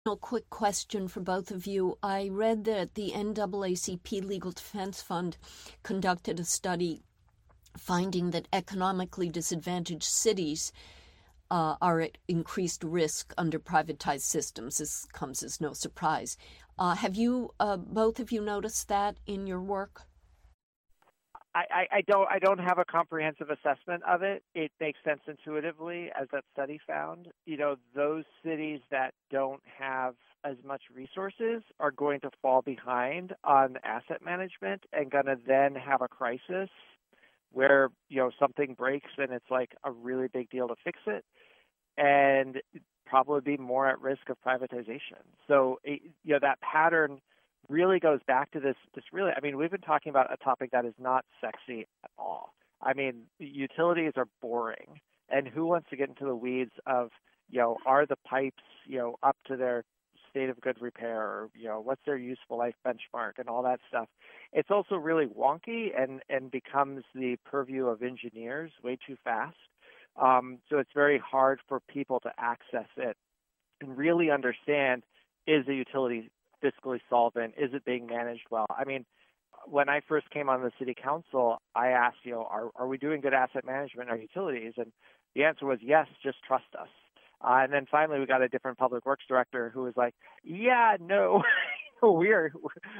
A quick question for both of you. I read that the NAACP Legal Defense Fund conducted a study finding that economically disadvantaged cities are at increased risk under privatized systems. This comes as no surprise. Have you, both of you, noticed that in your work? I don't have a comprehensive assessment of it. It makes sense intuitively, as that study found. Those cities that don't have as much resources are going to fall behind on asset management and going to then have a crisis where, something breaks and it's like a really big deal to fix it, and probably be more at risk of privatization. So, that pattern really goes back to this really, we've been talking about a topic that is not sexy at all. Utilities are boring, and who wants to get into the weeds of, are the pipes, up to their state of good repair, or, what's their useful life benchmark and all that stuff. It's also really wonky and becomes the purview of engineers way too fast. So it's very hard for people to access it and really understand, is the utility fiscally solvent? Is it being managed well? When I first came on the city council, I asked, are we doing good asset management in our utilities? And the answer was yes, just trust us. And then finally we got a different public works director who was like, yeah, no, we're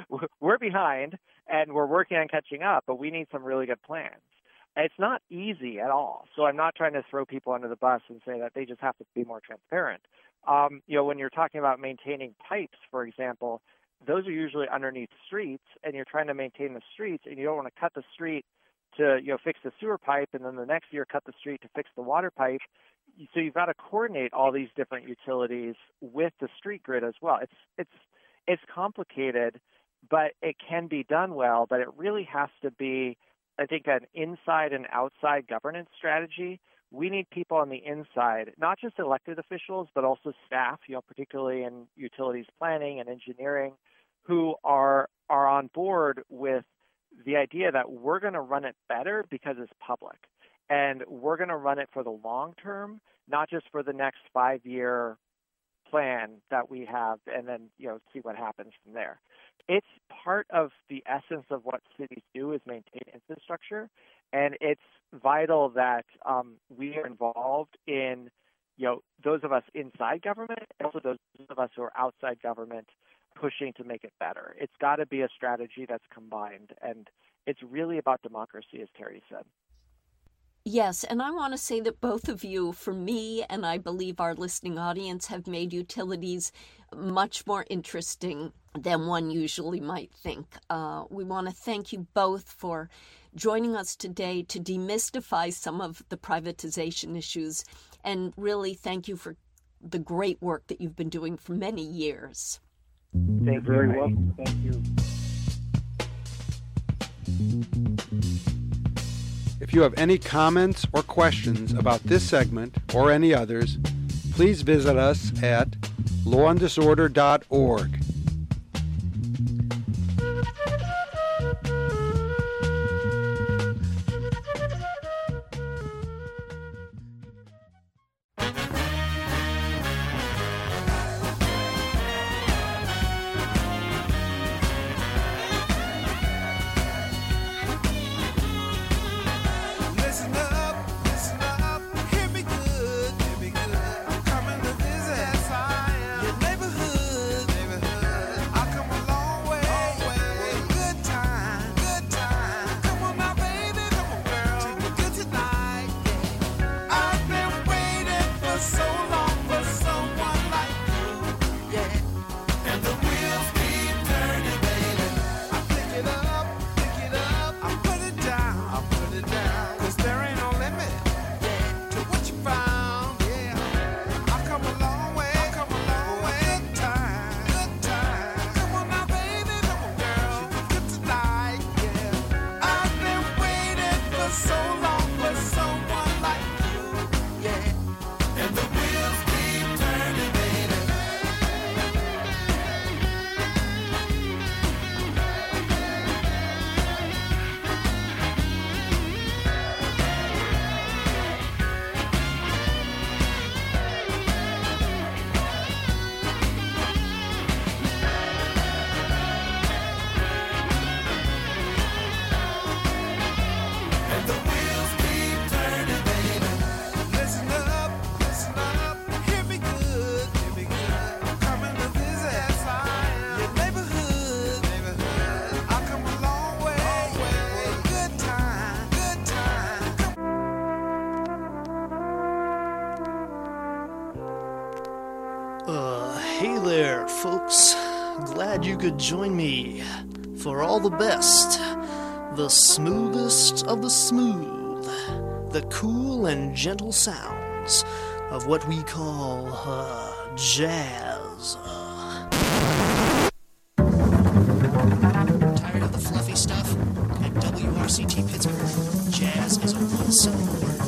behind and we're working on catching up, but we need some really good plans. It's not easy at all. So I'm not trying to throw people under the bus and say that they just have to be more transparent. When you're talking about maintaining pipes, for example, those are usually underneath streets, and you're trying to maintain the streets, and you don't want to cut the street to, fix the sewer pipe, and then the next year cut the street to fix the water pipe. So you've got to coordinate all these different utilities with the street grid as well. It's complicated, but it can be done well. But it really has to be, I think, an inside and outside governance strategy. We need people on the inside, not just elected officials, but also staff, particularly in utilities planning and engineering, who are on board with the idea that we're going to run it better because it's public. And we're going to run it for the long term, not just for the next 5-year plan that we have, and then, see what happens from there. It's part of the essence of what cities do, is maintain infrastructure. And it's vital that we are involved in, those of us inside government, and also those of us who are outside government, pushing to make it better. It's got to be a strategy that's combined, and it's really about democracy, as Terry said. Yes, and I want to say that both of you, for me, and I believe our listening audience, have made utilities much more interesting than one usually might think. We want to thank you both for joining us today to demystify some of the privatization issues, and really thank you for the great work that you've been doing for many years. You're very welcome. Thank you. If you have any comments or questions about this segment or any others, please visit us at lawanddisorder.org. Hey there, folks. Glad you could join me for all the best, the smoothest of the smooth, the cool and gentle sounds of what we call jazz. Tired of the fluffy stuff? At WRCT Pittsburgh, jazz is a one-syllable word.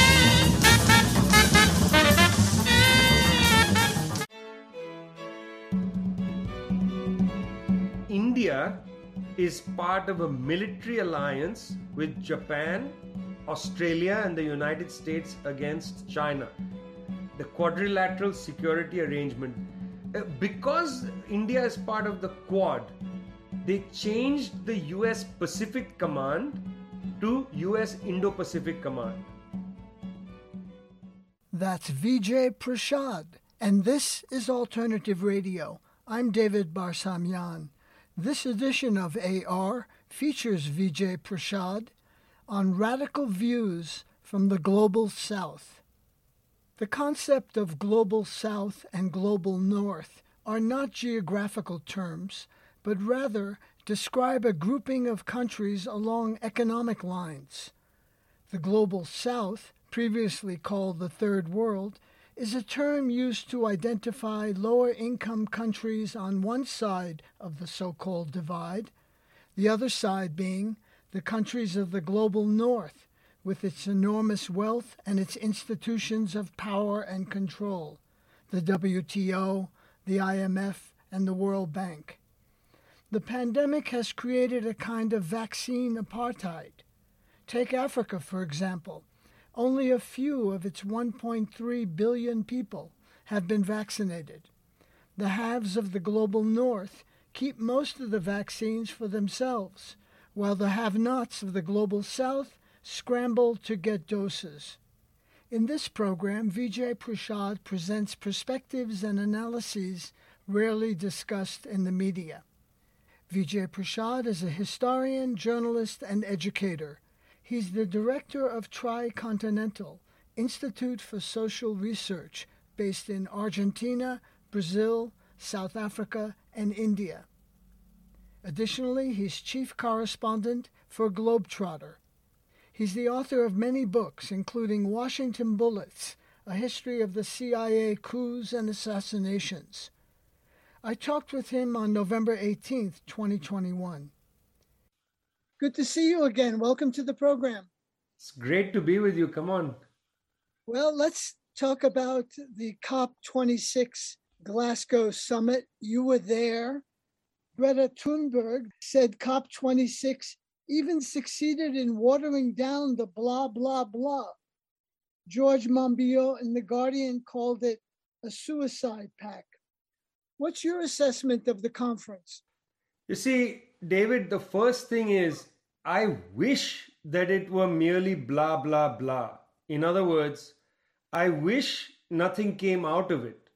India is part of a military alliance with Japan, Australia, and the United States against China. The Quadrilateral Security Arrangement. Because India is part of the Quad, they changed the US Pacific Command to US Indo-Pacific Command. That's Vijay Prashad, and this is Alternative Radio. I'm David Barsamyan. This edition of AR features Vijay Prashad on radical views from the Global South. The concept of Global South and Global North are not geographical terms, but rather describe a grouping of countries along economic lines. The Global South, previously called the Third World, is a term used to identify lower-income countries on one side of the so-called divide, the other side being the countries of the Global North, with its enormous wealth and its institutions of power and control, the WTO, the IMF, and the World Bank. The pandemic has created a kind of vaccine apartheid. Take Africa, for example. Only a few of its 1.3 billion people have been vaccinated. The haves of the Global North keep most of the vaccines for themselves, while the have-nots of the Global South scramble to get doses. In this program, Vijay Prashad presents perspectives and analyses rarely discussed in the media. Vijay Prashad is a historian, journalist, and educator. He's the director of Tricontinental, Institute for Social Research, based in Argentina, Brazil, South Africa, and India. Additionally, he's chief correspondent for Globetrotter. He's the author of many books, including Washington Bullets, A History of the CIA Coups and Assassinations. I talked with him on November 18th, 2021. Good to see you again. Welcome to the program. It's great to be with you. Come on. Well, let's talk about the COP26 Glasgow summit. You were there. Greta Thunberg said COP26 even succeeded in watering down the blah, blah, blah. George Monbiot in The Guardian called it a suicide pact. What's your assessment of the conference? You see, David, the first thing is, I wish that it were merely blah, blah, blah. In other words, I wish nothing came out of it.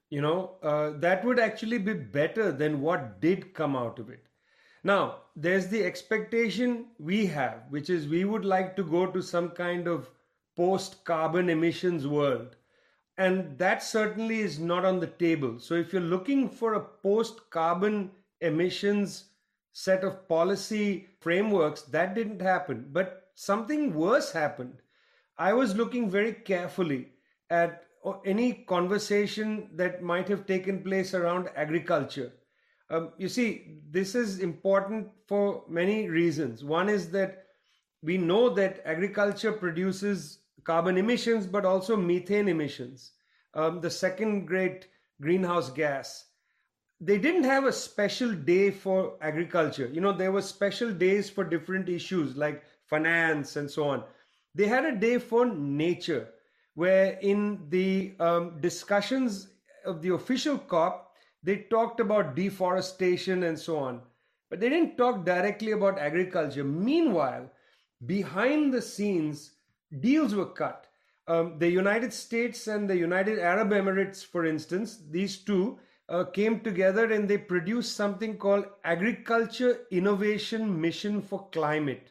That would actually be better than what did come out of it. Now, there's the expectation we have, which is we would like to go to some kind of post-carbon emissions world. And that certainly is not on the table. So if you're looking for a post-carbon emissions set of policy frameworks, that didn't happen. But something worse happened. I was looking very carefully at any conversation that might have taken place around agriculture. You see, this is important for many reasons. One is that we know that agriculture produces carbon emissions, but also methane emissions, the second great greenhouse gas. They didn't have a special day for agriculture. There were special days for different issues like finance and so on. They had a day for nature, where in the discussions of the official COP, they talked about deforestation and so on. But they didn't talk directly about agriculture. Meanwhile, behind the scenes, deals were cut. The United States and the United Arab Emirates, for instance, these two came together and they produced something called Agriculture Innovation Mission for Climate.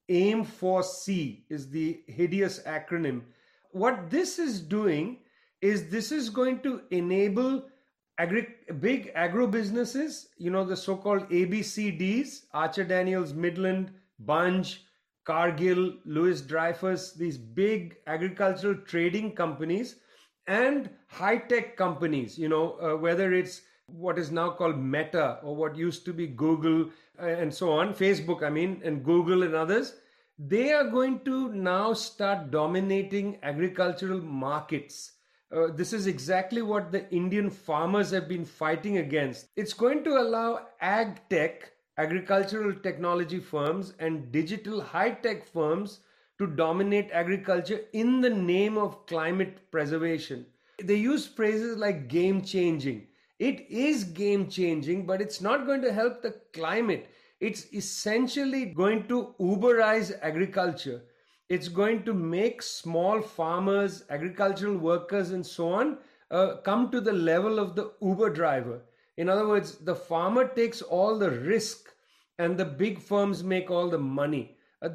AIM4C is the hideous acronym. What this is doing is this is going to enable big agro businesses, the so-called ABCDs, Archer Daniels, Midland, Bunge, Cargill, Louis Dreyfus, these big agricultural trading companies and high-tech companies, whether it's what is now called Meta or what used to be Google and so on, Facebook, and Google and others, they are going to now start dominating agricultural markets. This is exactly what the Indian farmers have been fighting against. It's going to allow ag tech, agricultural technology firms, and digital high-tech firms to dominate agriculture in the name of climate preservation. They use phrases like game-changing. It is game-changing, but it's not going to help the climate. It's essentially going to Uberize agriculture. It's going to make small farmers, agricultural workers, and so on come to the level of the Uber driver. In other words, the farmer takes all the risk and the big firms make all the money.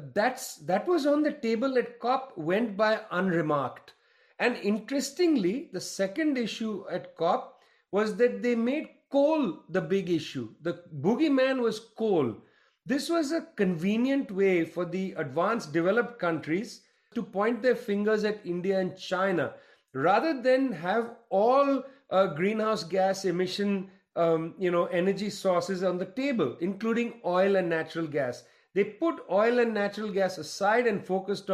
That was on the table at COP, went by unremarked. And interestingly, the second issue at COP was that they made coal the big issue. The boogeyman was coal. This was a convenient way for the advanced developed countries to point their fingers at India and China rather than have all greenhouse gas emission energy sources on the table, including oil and natural gas. They put oil and natural gas aside and focused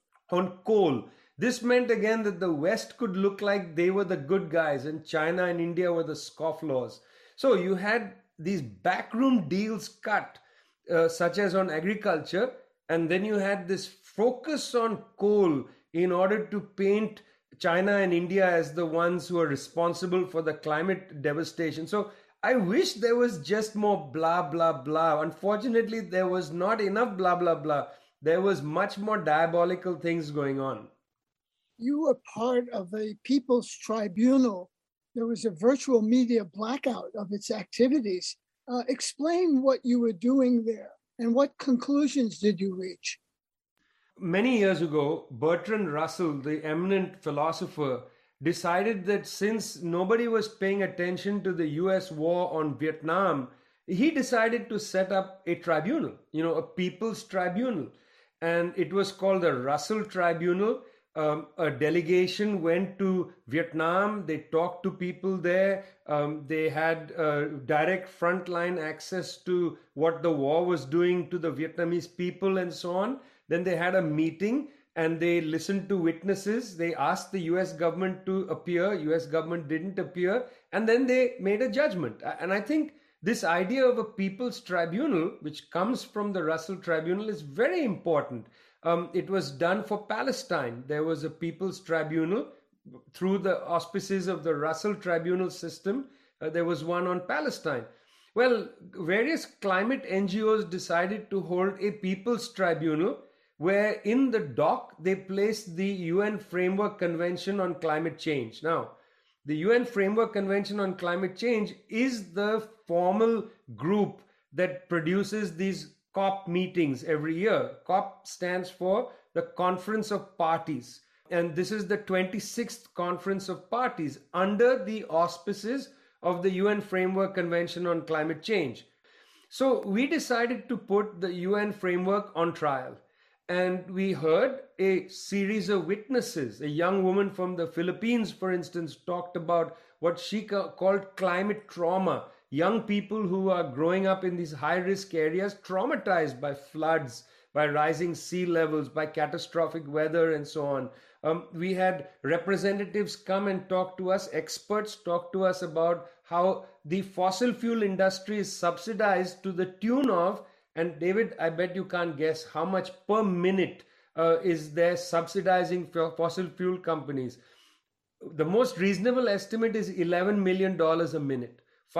on coal. This meant again that the West could look like they were the good guys and China and India were the scofflaws. So you had these backroom deals cut, such as on agriculture, and then you had this focus on coal in order to paint China and India as the ones who are responsible for the climate devastation. So I wish there was just more blah, blah, blah. Unfortunately, there was not enough blah, blah, blah. There was much more diabolical things going on. You were part of a People's Tribunal. There was a virtual media blackout of its activities. Explain what you were doing there and what conclusions did you reach? Many years ago, Bertrand Russell, the eminent philosopher, decided that since nobody was paying attention to the US war on Vietnam, he decided to set up a tribunal, a People's Tribunal. And it was called the Russell Tribunal. A delegation went to Vietnam. They talked to people there. They had direct frontline access to what the war was doing to the Vietnamese people and so on. Then they had a meeting and they listened to witnesses. They asked the US government to appear. US government didn't appear. And then they made a judgment. And I think this idea of a People's Tribunal, which comes from the Russell Tribunal, is very important. It was done for Palestine. There was a People's Tribunal through the auspices of the Russell Tribunal system. There was one on Palestine. Well, various climate NGOs decided to hold a People's Tribunal where in the dock they placed the UN Framework Convention on Climate Change. Now, the UN Framework Convention on Climate Change is the formal group that produces these COP meetings every year. COP stands for the Conference of Parties. And this is the 26th Conference of Parties under the auspices of the UN Framework Convention on Climate Change. So we decided to put the UN framework on trial. And we heard a series of witnesses. A young woman from the Philippines, for instance, talked about what she called climate trauma. Young people who are growing up in these high-risk areas, traumatized by floods, by rising sea levels, by catastrophic weather, and so on. We had representatives come and talk to us, experts talk to us about how the fossil fuel industry is subsidized to the tune of, and David, I bet you can't guess how much per minute is there subsidizing fossil fuel companies. The most reasonable estimate is $11 million a minute.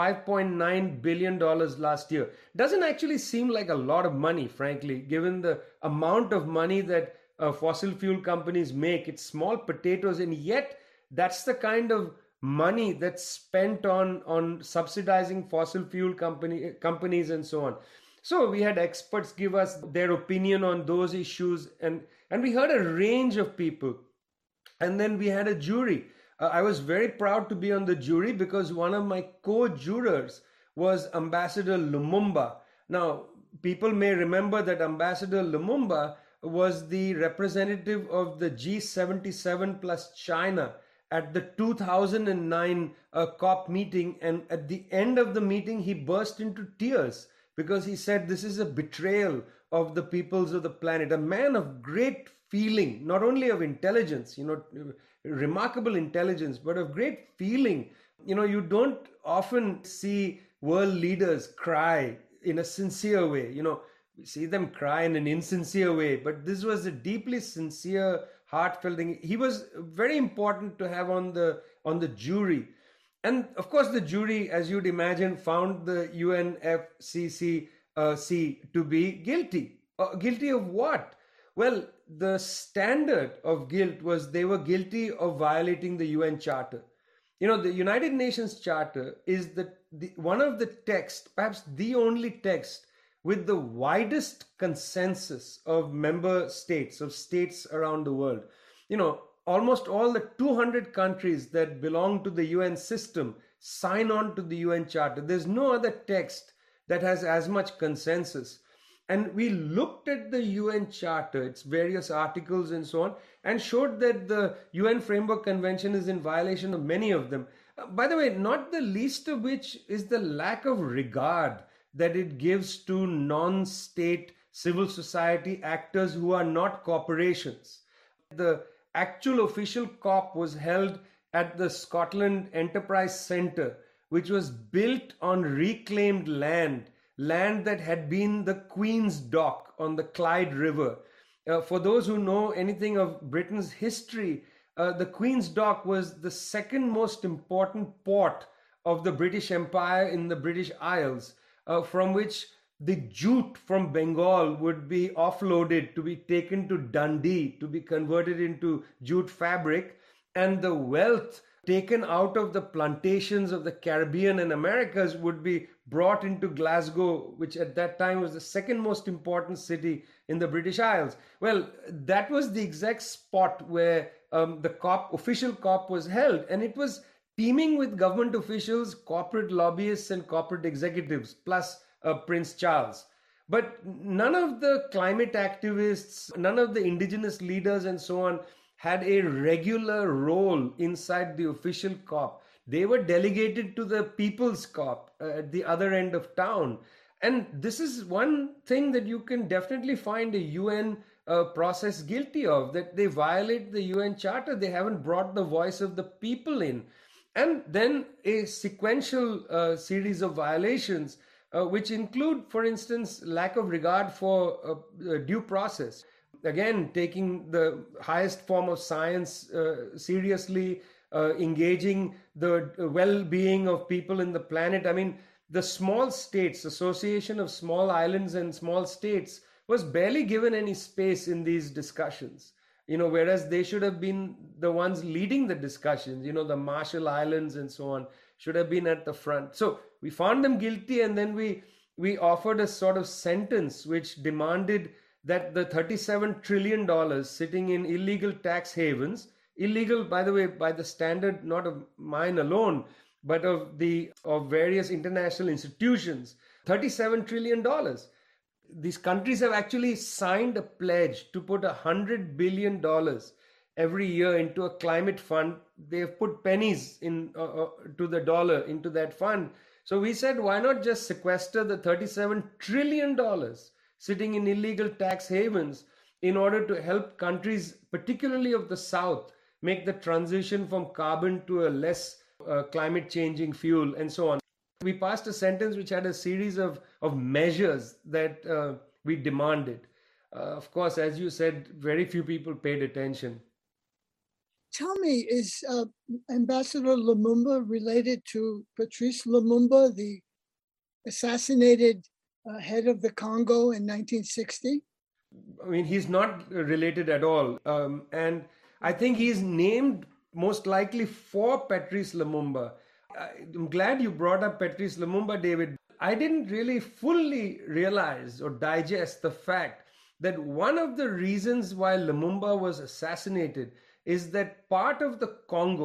$5.9 billion last year. Doesn't actually seem like a lot of money, frankly, given the amount of money that fossil fuel companies make. It's small potatoes, and yet that's the kind of money that's spent on subsidizing fossil fuel companies and so on. So we had experts give us their opinion on those issues, and we heard a range of people. And then we had a jury. I was very proud to be on the jury because one of my co-jurors was Ambassador Lumumba. Now, people may remember that Ambassador Lumumba was the representative of the G77 plus China at the 2009 COP meeting, and at the end of the meeting he burst into tears because he said this is a betrayal of the peoples of the planet. A man of great feeling, not only of intelligence, remarkable intelligence, but of great feeling. You don't often see world leaders cry in a sincere way. We see them cry in an insincere way, but this was a deeply sincere, heartfelt thing. He was very important to have on the jury. And of course, the jury, as you'd imagine, found the UNFCCC to be guilty. Guilty of what? Well, the standard of guilt was they were guilty of violating the UN Charter. The United Nations Charter is one of the texts, perhaps the only text, with the widest consensus of member states, of states around the world. Almost all the 200 countries that belong to the UN system sign on to the UN Charter. There's no other text that has as much consensus. And we looked at the UN Charter, its various articles and so on, and showed that the UN Framework Convention is in violation of many of them. By the way, not the least of which is the lack of regard that it gives to non-state civil society actors who are not corporations. The actual official COP was held at the Scotland Enterprise Centre, which was built on reclaimed land that had been the Queen's Dock on the Clyde River. For those who know anything of Britain's history, the Queen's Dock was the second most important port of the British Empire in the British Isles, from which the jute from Bengal would be offloaded to be taken to Dundee to be converted into jute fabric, and the wealth taken out of the plantations of the Caribbean and Americas would be brought into Glasgow, which at that time was the second most important city in the British Isles. Well, that was the exact spot where the official COP was held, and it was teeming with government officials, corporate lobbyists, and corporate executives, plus Prince Charles. But none of the climate activists, none of the indigenous leaders and so on had a regular role inside the official COP. They were delegated to the People's COP at the other end of town. And this is one thing that you can definitely find a UN process guilty of, that they violate the UN Charter. They haven't brought the voice of the people in. And then a sequential series of violations, which include, for instance, lack of regard for due process. Again, taking the highest form of science seriously, engaging the well-being of people in the planet. I mean, the small states, Association of Small Islands and Small States, was barely given any space in these discussions. Whereas they should have been the ones leading the discussions, the Marshall Islands and so on should have been at the front. So we found them guilty, and then we offered a sort of sentence which demanded that the $37 trillion sitting in illegal tax havens, illegal, by the way, by the standard not of mine alone, but of various international institutions, $37 trillion. These countries have actually signed a pledge to put $100 billion every year into a climate fund. They have put pennies to the dollar into that fund. So we said, why not just sequester the $37 trillion sitting in illegal tax havens in order to help countries, particularly of the South, make the transition from carbon to a less climate changing fuel and so on. We passed a sentence which had a series of measures that we demanded. Of course, as you said, very few people paid attention. Tell me, is Ambassador Lumumba related to Patrice Lumumba, the assassinated head of the Congo in 1960? I mean, he's not related at all. And I think he's named most likely for Patrice Lumumba. I'm glad you brought up Patrice Lumumba, David. I didn't really fully realize or digest the fact that one of the reasons why Lumumba was assassinated is that part of the Congo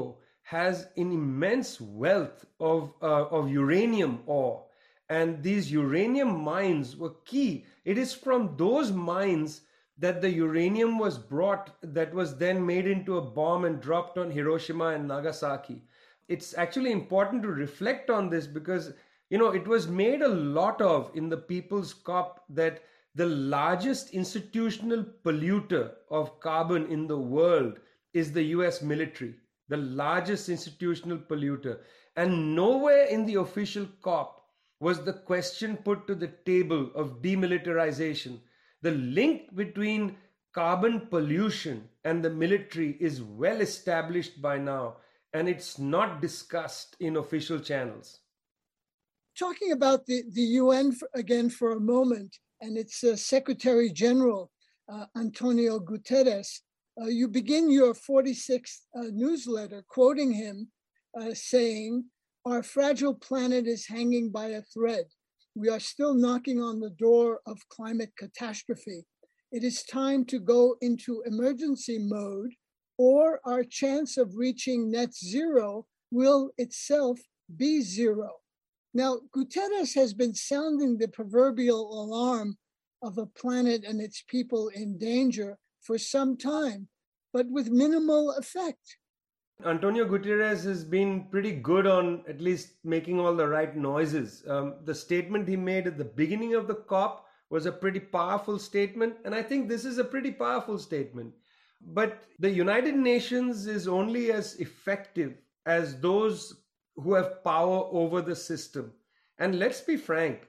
has an immense wealth of uranium ore. And these uranium mines were key. It is from those mines that the uranium was brought, that was then made into a bomb and dropped on Hiroshima and Nagasaki. It's actually important to reflect on this because, it was made a lot of in the People's COP that the largest institutional polluter of carbon in the world is the US military, the largest institutional polluter. And nowhere in the official COP was the question put to the table of demilitarization. The link between carbon pollution and the military is well established by now, and it's not discussed in official channels. Talking about the UN again for a moment, and its Secretary General, Antonio Guterres, you begin your 46th newsletter quoting him saying, "Our fragile planet is hanging by a thread. We are still knocking on the door of climate catastrophe. It is time to go into emergency mode, or our chance of reaching net zero will itself be zero." Now, Guterres has been sounding the proverbial alarm of a planet and its people in danger for some time, but with minimal effect. Antonio Guterres has been pretty good on at least making all the right noises. The statement he made at the beginning of the COP was a pretty powerful statement, and I think this is a pretty powerful statement. But the United Nations is only as effective as those who have power over the system. And let's be frank,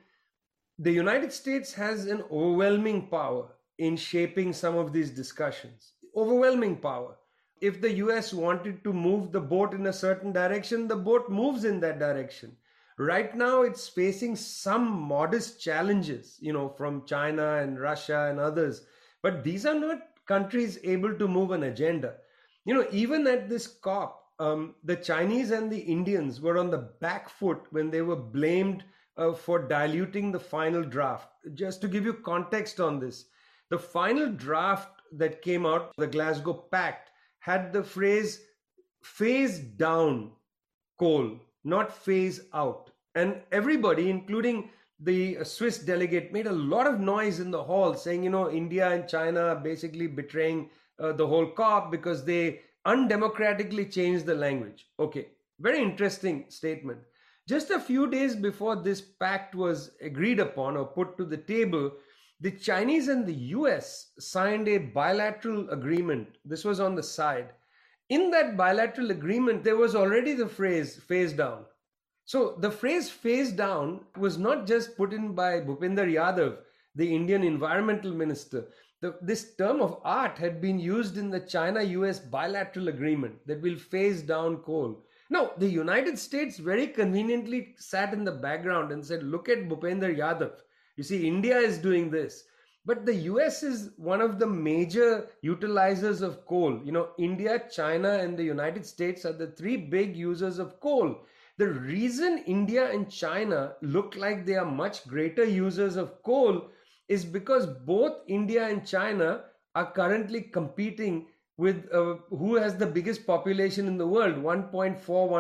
the United States has an overwhelming power in shaping some of these discussions. Overwhelming power. If the US wanted to move the boat in a certain direction, the boat moves in that direction. Right now, it's facing some modest challenges, from China and Russia and others. But these are not countries able to move an agenda. Even at this COP, the Chinese and the Indians were on the back foot when they were blamed for diluting the final draft. Just to give you context on this, the final draft that came out, the Glasgow Pact, had the phrase phase down coal, not phase out. And everybody, including the Swiss delegate, made a lot of noise in the hall saying, India and China are basically betraying the whole COP because they undemocratically changed the language. Okay, very interesting statement. Just a few days before this pact was agreed upon or put to the table, the Chinese and the US signed a bilateral agreement. This was on the side. In that bilateral agreement, there was already the phrase phase down. So the phrase phase down was not just put in by Bhupinder Yadav, the Indian environmental minister. This term of art had been used in the China-US bilateral agreement that will phase down coal. Now, the United States very conveniently sat in the background and said, look at Bhupinder Yadav. You see, India is doing this. But the US is one of the major utilizers of coal. India, China, and the United States are the three big users of coal. The reason India and China look like they are much greater users of coal is because both India and China are currently competing with who has the biggest population in the world, 1.4,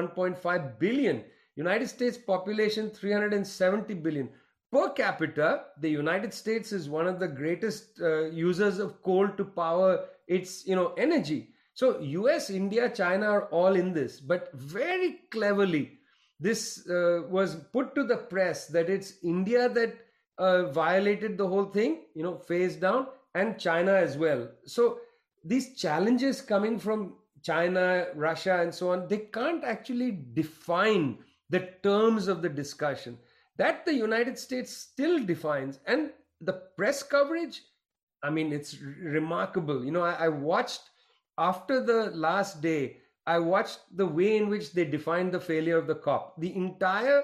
1.5 billion. United States population, 370 billion. Per capita, the United States is one of the greatest users of coal to power its energy. So US, India, China are all in this. But very cleverly, this was put to the press that it's India that violated the whole thing, phased down, and China as well. So these challenges coming from China, Russia, and so on, they can't actually define the terms of the discussion. That the United States still defines. And the press coverage, it's remarkable. I watched, after the last day, I watched the way in which they defined the failure of the COP. The entire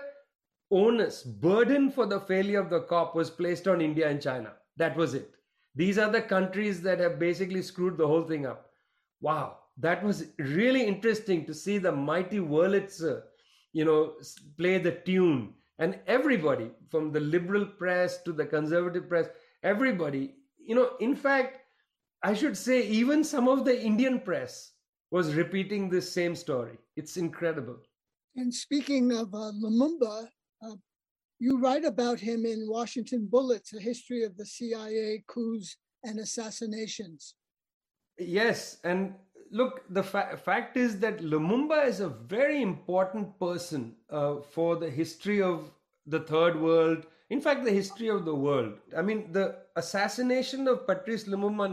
onus, burden for the failure of the COP was placed on India and China. That was it. These are the countries that have basically screwed the whole thing up. Wow, that was really interesting to see the mighty Wurlitzer, play the tune. And everybody, from the liberal press to the conservative press, everybody, in fact, I should say even some of the Indian press was repeating this same story. It's incredible. And speaking of Lumumba, you write about him in Washington Bullets, A History of the CIA Coups and Assassinations. Yes, and look, the fact is that Lumumba is a very important person for the history of the Third World, in fact, the history of the world. I mean, the assassination of Patrice Lumumba in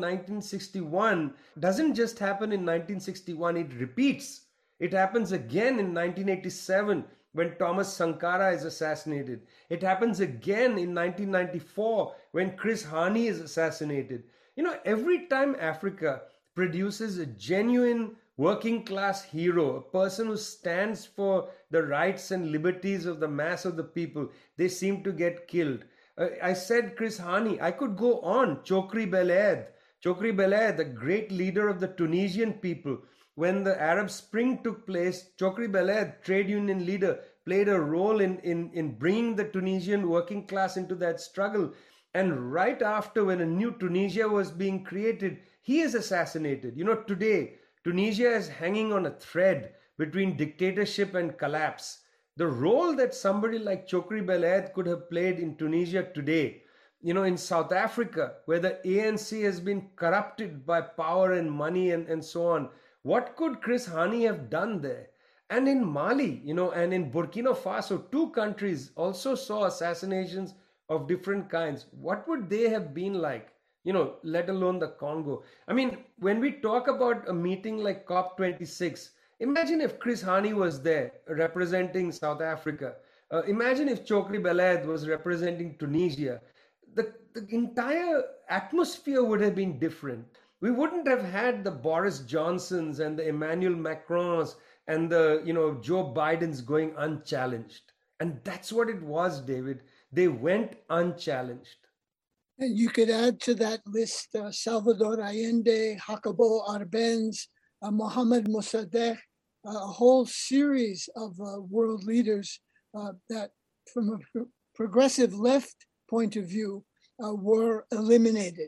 1961 doesn't just happen in 1961, it repeats. It happens again in 1987 when Thomas Sankara is assassinated. It happens again in 1994 when Chris Hani is assassinated. You know, every time Africa produces a genuine working class hero, a person who stands for the rights and liberties of the mass of the people, they seem to get killed. I said Chris Hani, I could go on. Chokri Belaid, the great leader of the Tunisian people. When the Arab Spring took place, Chokri Belaid, trade union leader, played a role in bringing the Tunisian working class into that struggle. And right after, when a new Tunisia was being created, he is assassinated. You know, today, Tunisia is hanging on a thread between dictatorship and collapse. The role that somebody like Chokri Belaid could have played in Tunisia today, you know, in South Africa, where the ANC has been corrupted by power and money and so on, what could Chris Hani have done there? And in Mali, you know, and in Burkina Faso, two countries also saw assassinations of different kinds. What would they have been like? You know, let alone the Congo. I mean, when we talk about a meeting like COP26, imagine if Chris Hani was there representing South Africa. Imagine if Chokri Belaid was representing Tunisia. The entire atmosphere would have been different. We wouldn't have had the Boris Johnsons and the Emmanuel Macrons and the, you know, Joe Bidens going unchallenged. And that's what it was, David. They went unchallenged. And you could add to that list Salvador Allende, Jacobo Arbenz, Mohamed Mossadegh, a whole series of world leaders that, from a progressive left point of view, were eliminated.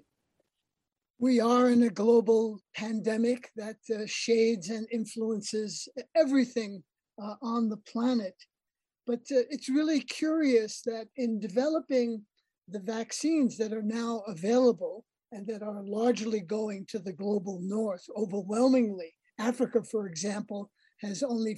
We are in a global pandemic that shades and influences everything on the planet. But it's really curious that in developing the vaccines that are now available and that are largely going to the global north, overwhelmingly, Africa, for example, has only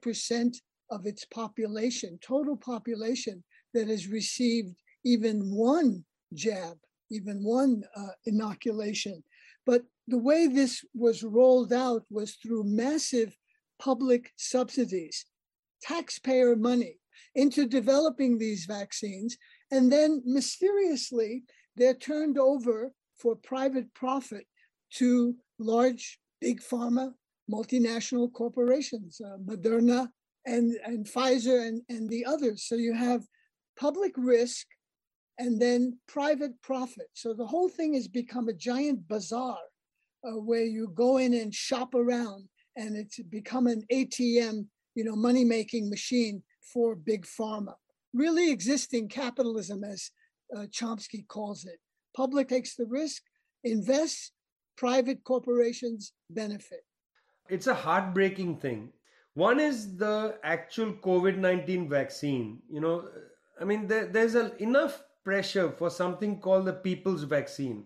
5% of its population, total population, that has received even one jab, even one inoculation. But the way this was rolled out was through massive public subsidies, taxpayer money, into developing these vaccines. And then mysteriously, they're turned over for private profit to large, big pharma, multinational corporations, Moderna and Pfizer and the others. So you have public risk and then private profit. So the whole thing has become a giant bazaar where you go in and shop around, and it's become an ATM, you know, money-making machine for big pharma. Really existing capitalism, as Chomsky calls it. Public takes the risk, invests, private corporations benefit. It's a heartbreaking thing. One is the actual COVID-19 vaccine. You know, I mean, there's enough pressure for something called the people's vaccine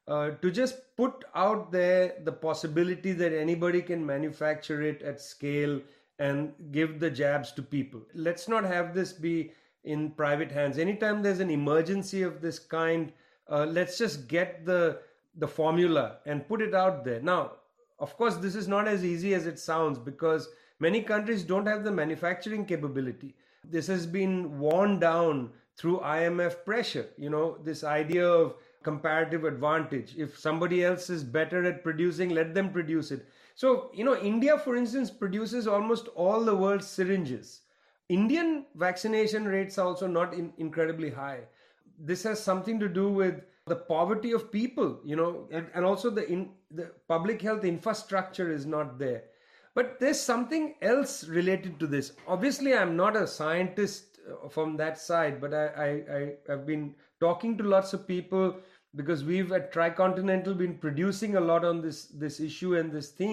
to just put out there the possibility that anybody can manufacture it at scale and give the jabs to people. Let's not have this be in private hands. Anytime there's an emergency of this kind, let's just get the formula and put it out there. Now, of course, this is not as easy as it sounds because many countries don't have the manufacturing capability. This has been worn down through IMF pressure, you know, this idea of comparative advantage. If somebody else is better at producing, let them produce it. So, you know, India, for instance, produces almost all the world's syringes. Indian vaccination rates are also not incredibly high. This has something to do with the poverty of people, you know, and also the public health infrastructure is not there. But there's something else related to this. Obviously, I'm not a scientist from that side, but I have been talking to lots of people because we've at Tricontinental been producing a lot on this issue and this theme.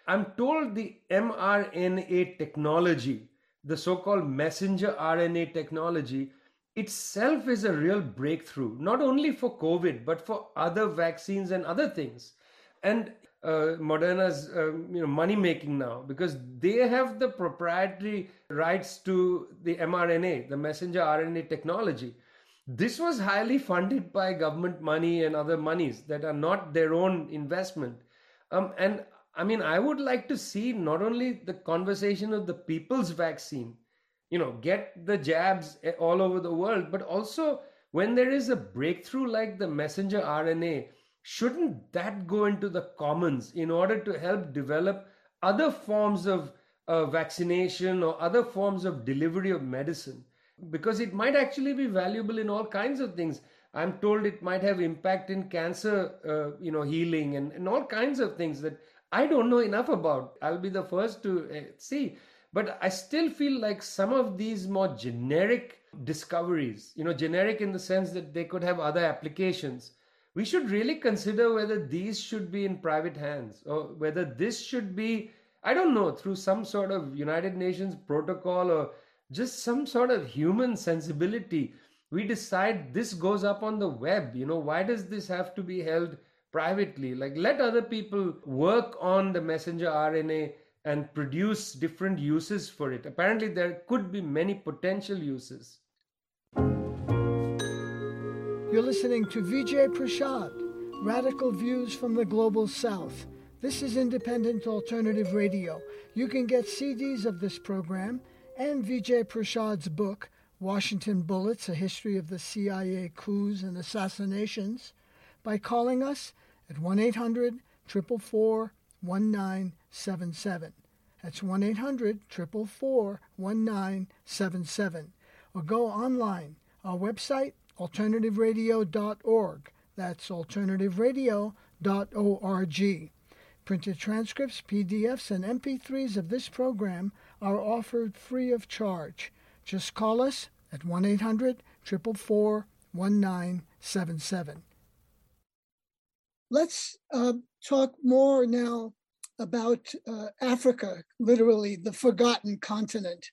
I'm told the mRNA technology, the so-called messenger RNA technology, itself is a real breakthrough, not only for COVID, but for other vaccines and other things. And Moderna's money making now, because they have the proprietary rights to the mRNA, the messenger RNA technology. This was highly funded by government money and other monies that are not their own investment. And I mean, I would like to see not only the conversation of the people's vaccine, get the jabs all over the world, but also when there is a breakthrough like the messenger RNA, shouldn't that go into the commons in order to help develop other forms of vaccination or other forms of delivery of medicine? Because it might actually be valuable in all kinds of things. I'm told it might have impact in cancer, healing and all kinds of things that I don't know enough about. I'll be the first to see. But I still feel like some of these more generic discoveries, generic in the sense that they could have other applications, we should really consider whether these should be in private hands or whether this should be, I don't know, through some sort of United Nations protocol or just some sort of human sensibility. We decide this goes up on the web. Why does this have to be held privately? Like, let other people work on the messenger RNA and produce different uses for it. Apparently, there could be many potential uses. You're listening to Vijay Prashad, Radical Views from the Global South. This is Independent Alternative Radio. You can get CDs of this program and Vijay Prashad's book, Washington Bullets, A History of the CIA Coups and Assassinations, by calling us at 1-800-444-1977. That's 1-800-444-1977. Or go online. Our website, alternativeradio.org. That's alternativeradio.org. Printed transcripts, PDFs, and MP3s of this program are offered free of charge. Just call us at 1-800-444-1977. Let's talk more now about Africa, literally the forgotten continent.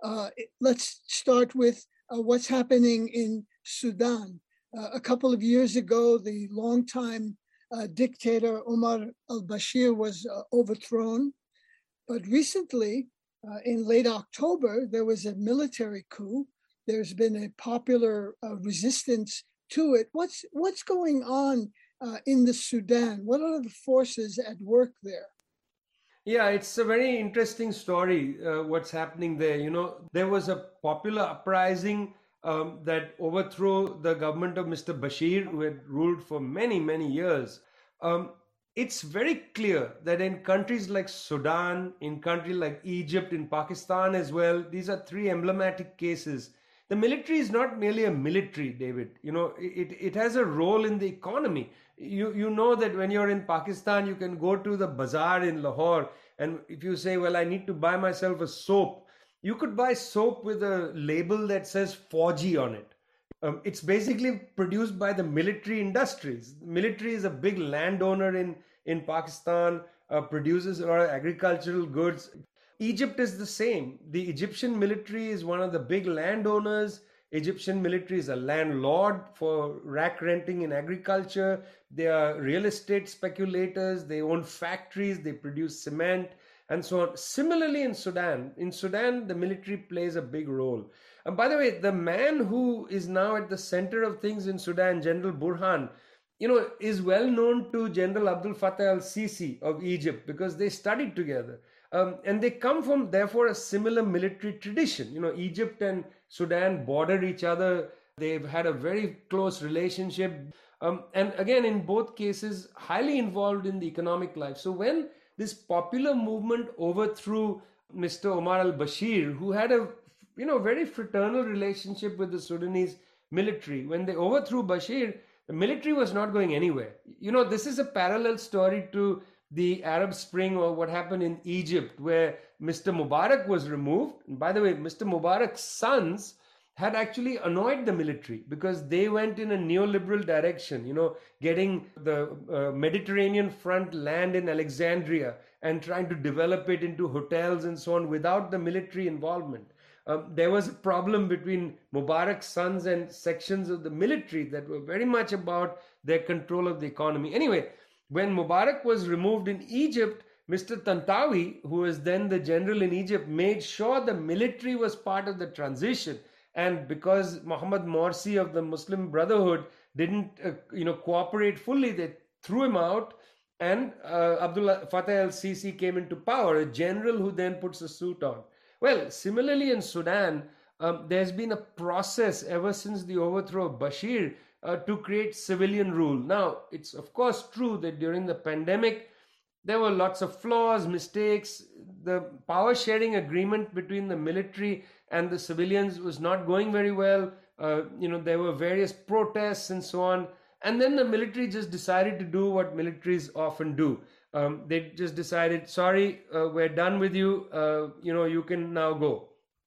Let's start with what's happening in Sudan. A couple of years ago, the longtime dictator Omar al-Bashir was overthrown. But recently, in late October, there was a military coup. There's been a popular resistance to it. What's going on in the Sudan? What are the forces at work there? Yeah, it's a very interesting story, what's happening there. There was a popular uprising that overthrew the government of Mr. Bashir, who had ruled for many, many years. It's very clear that in countries like Sudan, in countries like Egypt, in Pakistan as well, these are three emblematic cases. The military is not merely a military, David. It has a role in the economy. You know that when you're in Pakistan, you can go to the bazaar in Lahore, and if you say, well, I need to buy myself a soap, you could buy soap with a label that says Fauji on it. It's basically produced by the military industries. The military is a big landowner in Pakistan, produces a lot of agricultural goods. Egypt is the same. The Egyptian military is one of the big landowners. Egyptian military is a landlord for rack renting in agriculture. They are real estate speculators. They own factories. They produce cement and so on. Similarly in Sudan, the military plays a big role. And by the way, the man who is now at the center of things in Sudan, General Burhan, is well known to General Abdel Fattah al-Sisi of Egypt because they studied together. And they come from, therefore, a similar military tradition. Egypt and Sudan border each other. They've had a very close relationship. And again, in both cases, highly involved in the economic life. So when this popular movement overthrew Mr. Omar al-Bashir, who had a very fraternal relationship with the Sudanese military, when they overthrew Bashir, the military was not going anywhere. This is a parallel story to the Arab Spring or what happened in Egypt, where Mr. Mubarak was removed. And by the way, Mr. Mubarak's sons had actually annoyed the military because they went in a neoliberal direction, getting the Mediterranean front land in Alexandria and trying to develop it into hotels and so on without the military involvement. There was a problem between Mubarak's sons and sections of the military that were very much about their control of the economy. Anyway, when Mubarak was removed in Egypt, Mr. Tantawi, who was then the general in Egypt, made sure the military was part of the transition. And because Muhammad Morsi of the Muslim Brotherhood didn't cooperate fully, they threw him out, and Abdullah Fattah el-Sisi came into power, a general who then puts a suit on. Well, similarly in Sudan, there's been a process ever since the overthrow of Bashir to create civilian rule. Now, it's of course true that during the pandemic, there were lots of flaws, mistakes. The power sharing agreement between the military and the civilians was not going very well. There were various protests and so on. And then the military just decided to do what militaries often do. They just decided, sorry, we're done with you. You can now go.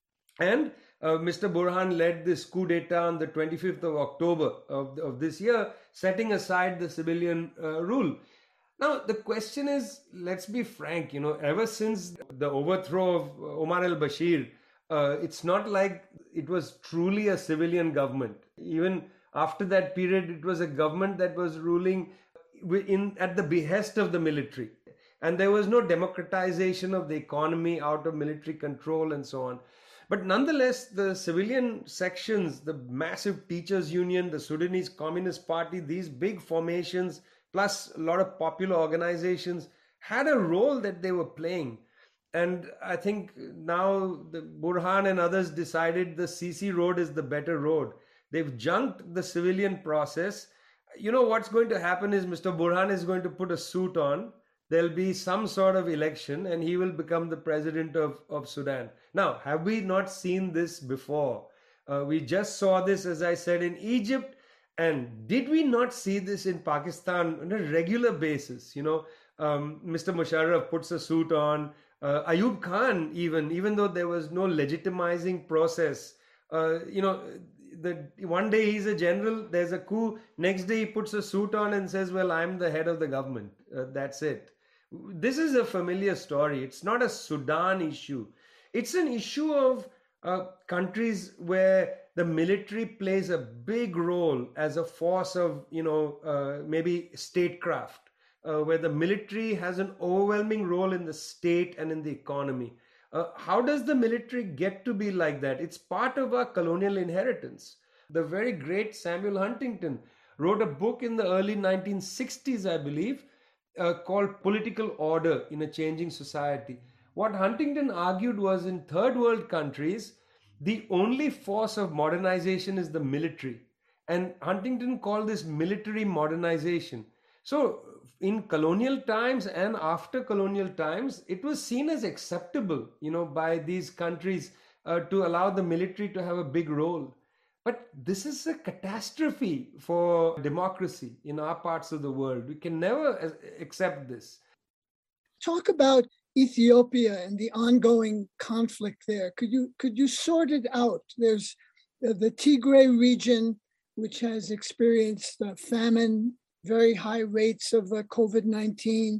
And Mr. Burhan led this coup d'etat on the 25th of October of this year, setting aside the civilian rule. Now, the question is, let's be frank, ever since the overthrow of Omar al-Bashir, it's not like it was truly a civilian government. Even after that period, it was a government that was ruling at the behest of the military. And there was no democratization of the economy out of military control and so on. But nonetheless, the civilian sections, the massive teachers union, the Sudanese Communist Party, these big formations, plus a lot of popular organizations, had a role that they were playing. And I think now the Burhan and others decided the Sisi road is the better road. They've junked the civilian process. What's going to happen is Mr. Burhan is going to put a suit on. There'll be some sort of election and he will become the president of Sudan. Now, have we not seen this before? We just saw this, as I said, in Egypt. And did we not see this in Pakistan on a regular basis? Mr. Musharraf puts a suit on. Ayub Khan, even though there was no legitimizing process, one day he's a general, there's a coup, next day he puts a suit on and says, well, I'm the head of the government. That's it. This is a familiar story. It's not a Sudan issue. It's an issue of countries where the military plays a big role as a force of, maybe statecraft, where the military has an overwhelming role in the state and in the economy. How does the military get to be like that? It's part of our colonial inheritance. The very great Samuel Huntington wrote a book in the early 1960s, I believe, called Political Order in a Changing Society. What Huntington argued was in third world countries, the only force of modernization is the military. And Huntington called this military modernization. So in colonial times and after colonial times, it was seen as acceptable, by these countries to allow the military to have a big role. But this is a catastrophe for democracy in our parts of the world. We can never accept this. Talk about Ethiopia and the ongoing conflict there. Could you sort it out? There's the Tigray region, which has experienced famine, very high rates of COVID-19,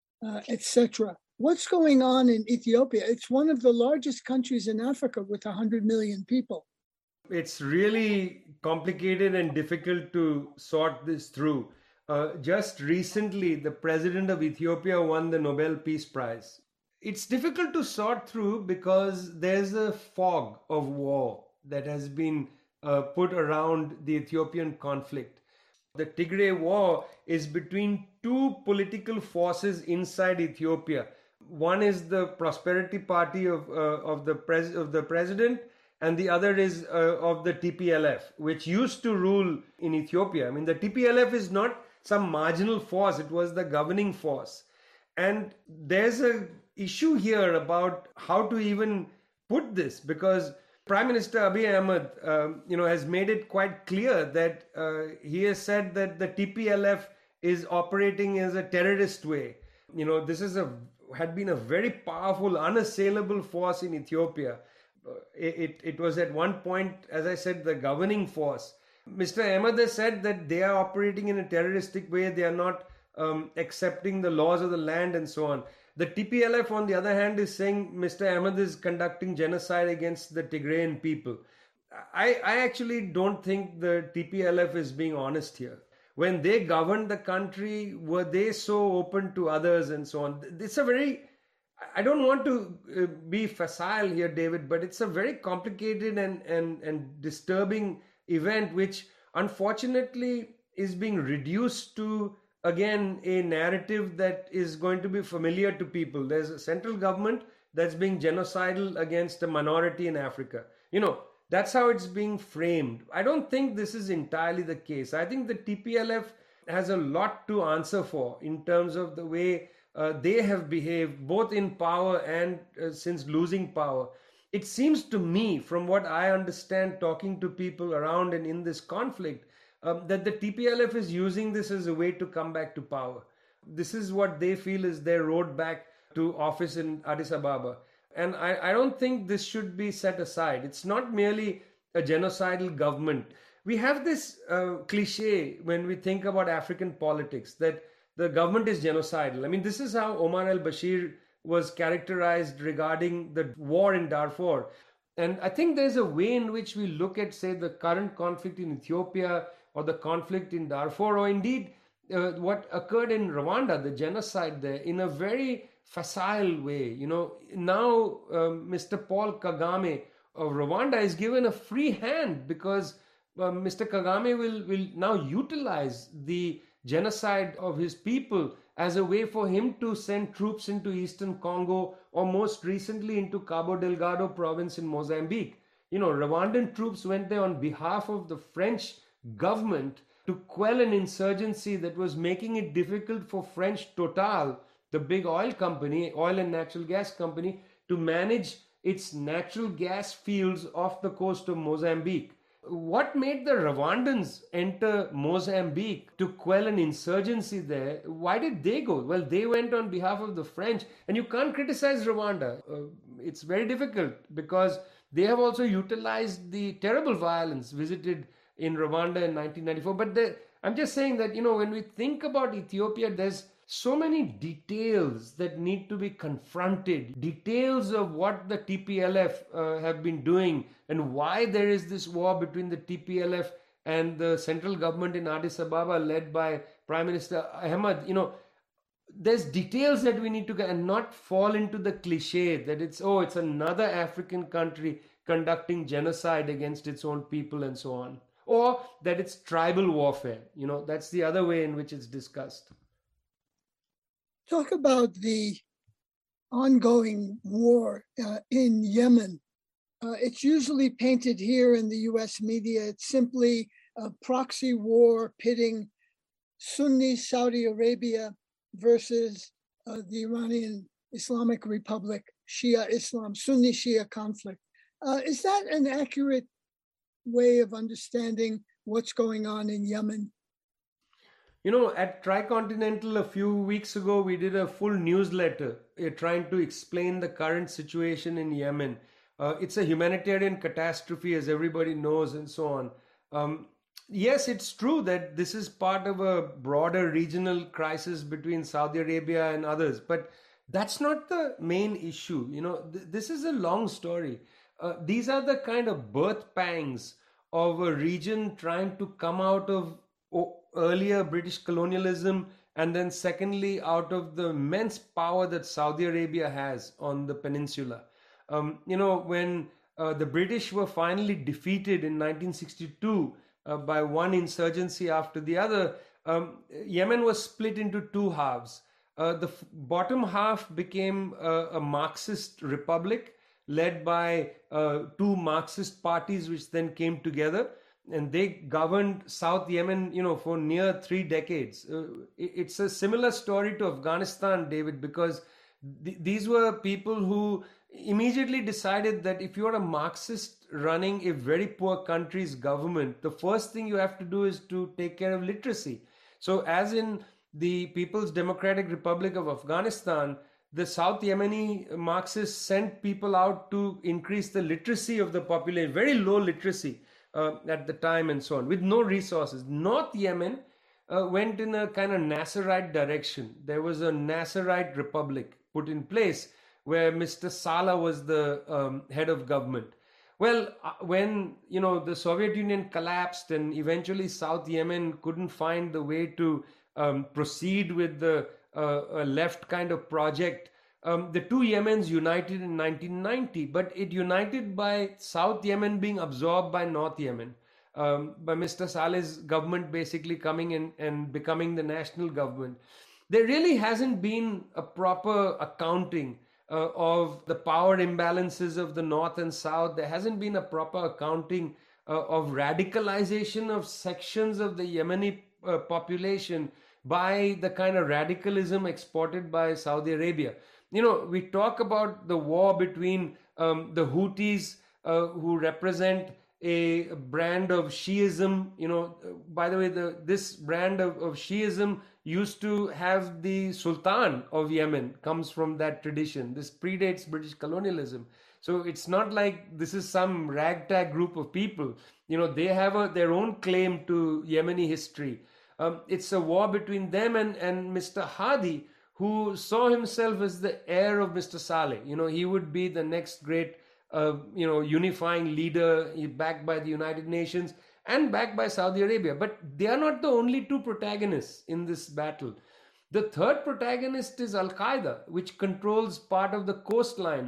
etc. What's going on in Ethiopia? It's one of the largest countries in Africa with 100 million people. It's really complicated and difficult to sort this through. Just recently, the president of Ethiopia won the Nobel Peace Prize. It's difficult to sort through because there's a fog of war that has been put around the Ethiopian conflict. The Tigray War is between two political forces inside Ethiopia. One is the Prosperity Party of the president, and the other is of the TPLF, which used to rule in Ethiopia. I mean, the TPLF is not some marginal force, it was the governing force. And there's an issue here about how to even put this, because Prime Minister Abiy Ahmed, has made it quite clear that he has said that the TPLF is operating as a terrorist way. This had been a very powerful, unassailable force in Ethiopia. It was at one point, as I said, the governing force. Mr. Ahmed has said that they are operating in a terroristic way. They are not accepting the laws of the land and so on. The TPLF, on the other hand, is saying Mr. Ahmed is conducting genocide against the Tigrayan people. I actually don't think the TPLF is being honest here. When they governed the country, were they so open to others and so on? It's a very, I don't want to be facile here, David, but it's a very complicated and disturbing event, which unfortunately is being reduced to, again, a narrative that is going to be familiar to people. There's a central government that's being genocidal against a minority in Africa. That's how it's being framed. I don't think this is entirely the case. I think the TPLF has a lot to answer for in terms of the way they have behaved, both in power and since losing power. It seems to me, from what I understand talking to people around and in this conflict, that the TPLF is using this as a way to come back to power. This is what they feel is their road back to office in Addis Ababa. And I don't think this should be set aside. It's not merely a genocidal government. We have this cliche when we think about African politics that the government is genocidal. I mean, this is how Omar al-Bashir was characterized regarding the war in Darfur. And I think there's a way in which we look at, say, the current conflict in Ethiopia or the conflict in Darfur, or indeed what occurred in Rwanda, the genocide there, in a very facile way. Now Mr. Paul Kagame of Rwanda is given a free hand because Mr. Kagame will now utilize the genocide of his people as a way for him to send troops into Eastern Congo, or most recently into Cabo Delgado province in Mozambique. Rwandan troops went there on behalf of the French government to quell an insurgency that was making it difficult for French Total, the big oil and natural gas company, to manage its natural gas fields off the coast of Mozambique. What made the Rwandans enter Mozambique to quell an insurgency there? Why did they go? Well, they went on behalf of the French. And you can't criticize Rwanda. It's very difficult because they have also utilized the terrible violence visited in Rwanda in 1994. But I'm just saying that, when we think about Ethiopia, there's so many details that need to be confronted, details of what the TPLF have been doing and why there is this war between the TPLF and the central government in Addis Ababa led by Prime Minister Ahmed. There's details that we need to get and not fall into the cliche that it's another African country conducting genocide against its own people and so on, or that it's tribal warfare. That's the other way in which it's discussed. Talk about the ongoing war in Yemen. It's usually painted here in the US media. It's simply a proxy war pitting Sunni Saudi Arabia versus the Iranian Islamic Republic, Shia Islam, Sunni Shia conflict. Is that an accurate way of understanding what's going on in Yemen? At Tricontinental a few weeks ago, we did a full newsletter trying to explain the current situation in Yemen. It's a humanitarian catastrophe, as everybody knows, and so on. Yes, it's true that this is part of a broader regional crisis between Saudi Arabia and others, but that's not the main issue. This is a long story. These are the kind of birth pangs of a region trying to come out of earlier British colonialism, and then secondly, out of the immense power that Saudi Arabia has on the peninsula. When the British were finally defeated in 1962 by one insurgency after the other, Yemen was split into two halves. The bottom half became a Marxist republic led by two Marxist parties, which then came together. And they governed South Yemen, for near 3 decades. It's a similar story to Afghanistan, David, because these were people who immediately decided that if you're a Marxist running a very poor country's government, the first thing you have to do is to take care of literacy. So as in the People's Democratic Republic of Afghanistan, the South Yemeni Marxists sent people out to increase the literacy of the population, very low literacy. At the time and so on, with no resources. North Yemen went in a kind of Nasserite direction. There was a Nasserite republic put in place, where Mr. Sala was the head of government. Well, when the Soviet Union collapsed and eventually South Yemen couldn't find the way to proceed with the left kind of project, the two Yemens united in 1990, but it united by South Yemen being absorbed by North Yemen, by Mr. Saleh's government basically coming in and becoming the national government. There really hasn't been a proper accounting of the power imbalances of the North and South. There hasn't been a proper accounting of radicalization of sections of the Yemeni population by the kind of radicalism exported by Saudi Arabia. We talk about the war between the Houthis, who represent a brand of Shiism. By the way, this brand of Shiism used to have the Sultan of Yemen, comes from that tradition. This predates British colonialism. So it's not like this is some ragtag group of people. They have their own claim to Yemeni history. It's a war between them and Mr. Hadi, who saw himself as the heir of Mr. Saleh. He would be the next great unifying leader, backed by the United Nations and backed by Saudi Arabia. But they are not the only two protagonists in this battle. The third protagonist is Al-Qaeda, which controls part of the coastline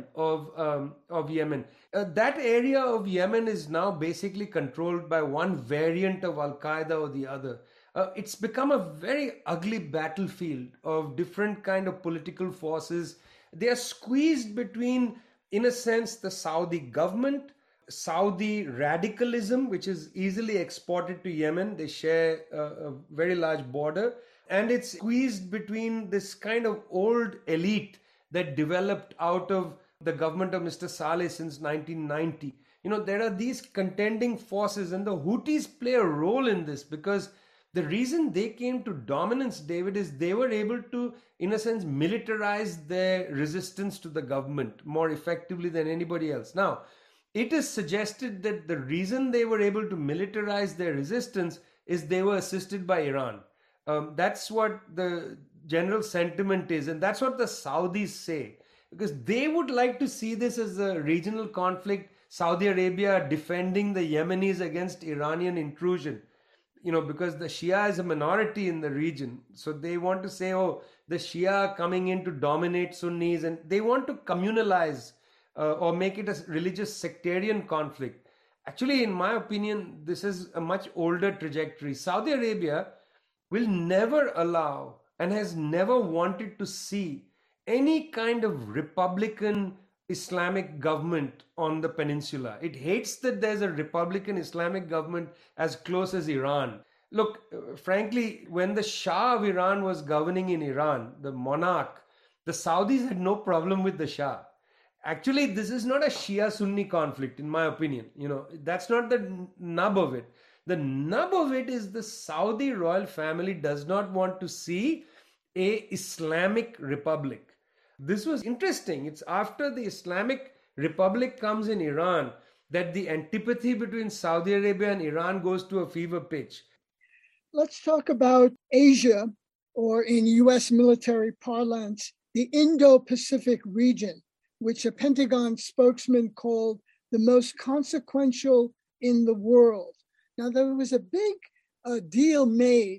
of Yemen. That area of Yemen is now basically controlled by one variant of Al-Qaeda or the other. It's become a very ugly battlefield of different kind of political forces. They are squeezed between, in a sense, the Saudi government, Saudi radicalism, which is easily exported to Yemen. They share a very large border. And it's squeezed between this kind of old elite that developed out of the government of Mr. Saleh since 1990. There are these contending forces, and the Houthis play a role in this, because the reason they came to dominance, David, is they were able to, in a sense, militarize their resistance to the government more effectively than anybody else. Now, it is suggested that the reason they were able to militarize their resistance is they were assisted by Iran. That's what the general sentiment is, and that's what the Saudis say, because they would like to see this as a regional conflict, Saudi Arabia defending the Yemenis against Iranian intrusion. Because the Shia is a minority in the region. So they want to say, the Shia coming in to dominate Sunnis, and they want to communalize or make it a religious sectarian conflict. Actually, in my opinion, this is a much older trajectory. Saudi Arabia will never allow and has never wanted to see any kind of Republican Islamic government on the peninsula. It hates that there's a Republican Islamic government as close as Iran. Look, frankly, when the Shah of Iran was governing in Iran, the monarch, the Saudis had no problem with the Shah. Actually, this is not a Shia-Sunni conflict, in my opinion. That's not the nub of it. The nub of it is the Saudi royal family does not want to see a Islamic republic. This was interesting. It's after the Islamic Republic comes in Iran that the antipathy between Saudi Arabia and Iran goes to a fever pitch. Let's talk about Asia, or in U.S. military parlance, the Indo-Pacific region, which a Pentagon spokesman called the most consequential in the world. Now, there was a big deal made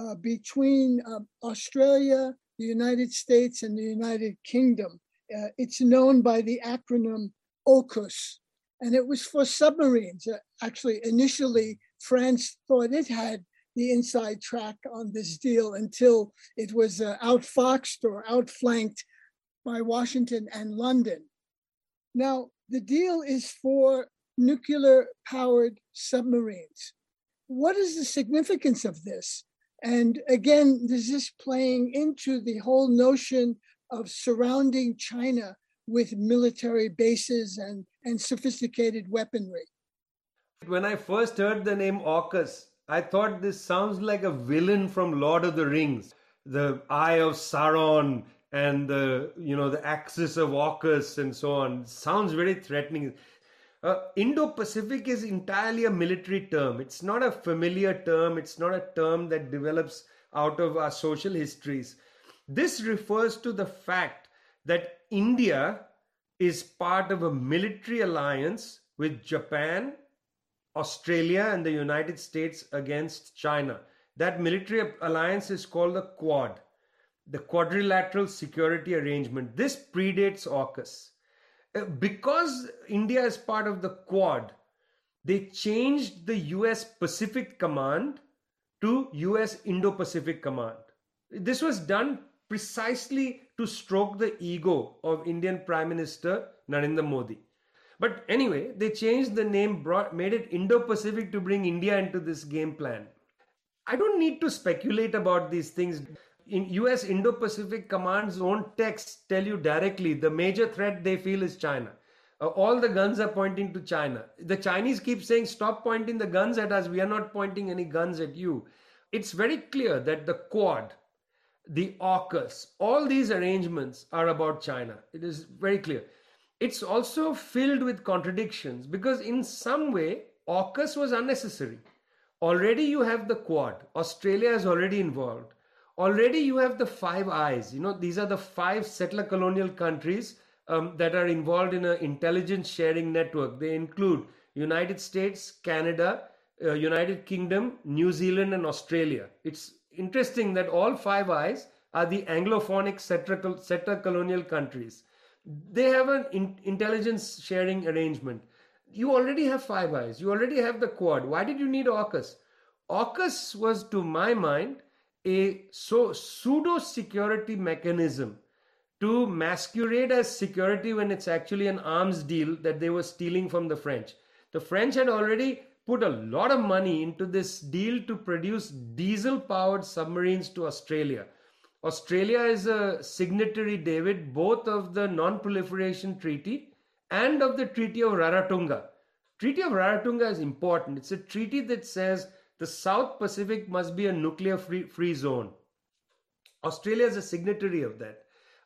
between Australia, the United States, and the United Kingdom. It's known by the acronym AUKUS, and it was for submarines. Actually, initially, France thought it had the inside track on this deal until it was outfoxed or outflanked by Washington and London. Now, the deal is for nuclear-powered submarines. What is the significance of this? And again, is this playing into the whole notion of surrounding China with military bases and sophisticated weaponry? When I first heard the name AUKUS, I thought this sounds like a villain from Lord of the Rings. The Eye of Sauron and the axis of AUKUS and so on. Sounds very threatening. Indo-Pacific is entirely a military term. It's not a familiar term. It's not a term that develops out of our social histories. This refers to the fact that India is part of a military alliance with Japan, Australia, and the United States against China. That military alliance is called the Quad, the Quadrilateral Security Arrangement. This predates AUKUS. Because India is part of the Quad, they changed the US Pacific Command to US Indo-Pacific Command. This was done precisely to stroke the ego of Indian Prime Minister Narendra Modi. But anyway, they changed the name, made it Indo-Pacific to bring India into this game plan. I don't need to speculate about these things. In US Indo-Pacific Command's own texts tell you directly the major threat they feel is China. All the guns are pointing to China. The Chinese keep saying, stop pointing the guns at us. We are not pointing any guns at you. It's very clear that the Quad, the AUKUS, all these arrangements are about China. It is very clear. It's also filled with contradictions because in some way, AUKUS was unnecessary. Already you have the Quad. Australia is already involved. Already you have the Five Eyes. These are the 5 settler colonial countries that are involved in an intelligence sharing network. They include United States, Canada, United Kingdom, New Zealand, and Australia. It's interesting that all Five Eyes are the Anglophonic settler colonial countries. They have an intelligence sharing arrangement. You already have Five Eyes. You already have the Quad. Why did you need AUKUS? AUKUS was, to my mind, a pseudo-security mechanism to masquerade as security when it's actually an arms deal that they were stealing from the French. The French had already put a lot of money into this deal to produce diesel-powered submarines to Australia. Australia is a signatory, David, both of the Non-Proliferation Treaty and of the Treaty of Rarotonga. Treaty of Rarotonga is important. It's a treaty that says the South Pacific must be a nuclear-free zone. Australia is a signatory of that.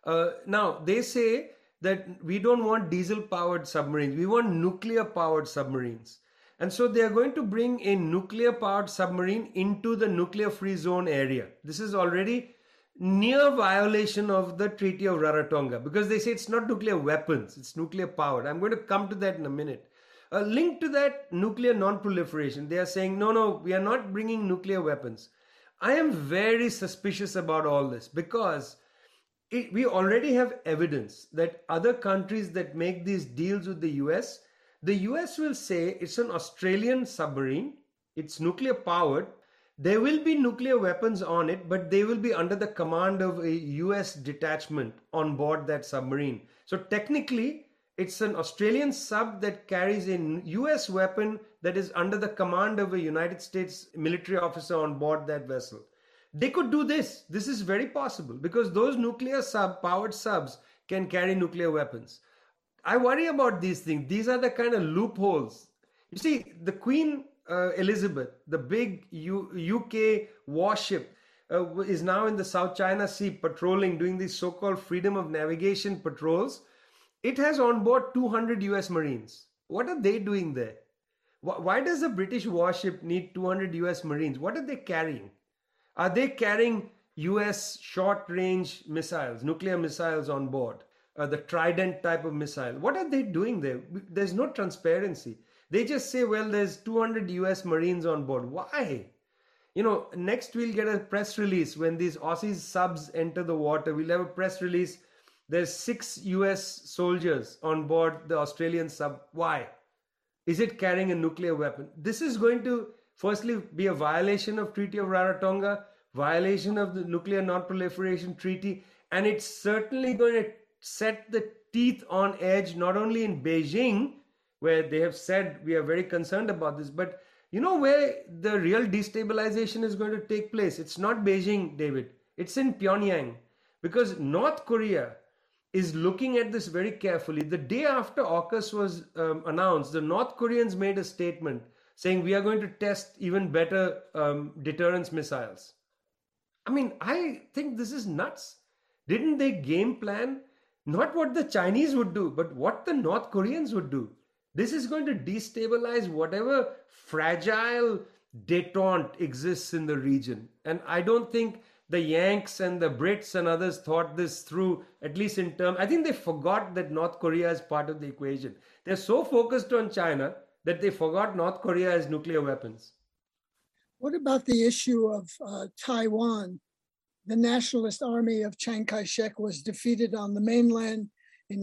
Now, they say that we don't want diesel-powered submarines. We want nuclear-powered submarines. And so they are going to bring a nuclear-powered submarine into the nuclear-free zone area. This is already near violation of the Treaty of Rarotonga because they say it's not nuclear weapons, it's nuclear-powered. I'm going to come to that in a minute. Linked to that nuclear non-proliferation, they are saying, no, we are not bringing nuclear weapons. I am very suspicious about all this because we already have evidence that other countries that make these deals with the US will say it's an Australian submarine, it's nuclear powered, there will be nuclear weapons on it, but they will be under the command of a US detachment on board that submarine. So technically, it's an Australian sub that carries a US weapon that is under the command of a United States military officer on board that vessel. They could do this. This is very possible because those nuclear powered subs can carry nuclear weapons. I worry about these things. These are the kind of loopholes. You see, the Queen Elizabeth, the big UK warship, is now in the South China Sea patrolling, doing these so-called freedom of navigation patrols. It has on board 200 US Marines. What are they doing there? Why does a British warship need 200 US Marines? What are they carrying? Are they carrying US short-range missiles, nuclear missiles on board? The Trident type of missile. What are they doing there? There's no transparency. They just say, well, there's 200 US Marines on board. Why? Next we'll get a press release when these Aussie subs enter the water. We'll have a press release. There's 6 US soldiers on board the Australian sub. Why? Is it carrying a nuclear weapon? This is going to firstly be a violation of Treaty of Rarotonga, violation of the Nuclear Non-Proliferation Treaty, and it's certainly going to set the teeth on edge, not only in Beijing, where they have said we are very concerned about this, but where the real destabilization is going to take place? It's not Beijing, David. It's in Pyongyang, because North Korea is looking at this very carefully. The day after AUKUS was announced, the North Koreans made a statement saying we are going to test even better deterrence missiles. I think this is nuts. Didn't they game plan not what the Chinese would do, but what the North Koreans would do? This is going to destabilize whatever fragile detente exists in the region. And I don't think the Yanks and the Brits and others thought this through, at least in terms. I think they forgot that North Korea is part of the equation. They're so focused on China that they forgot North Korea has nuclear weapons. What about the issue of Taiwan? The Nationalist Army of Chiang Kai-shek was defeated on the mainland in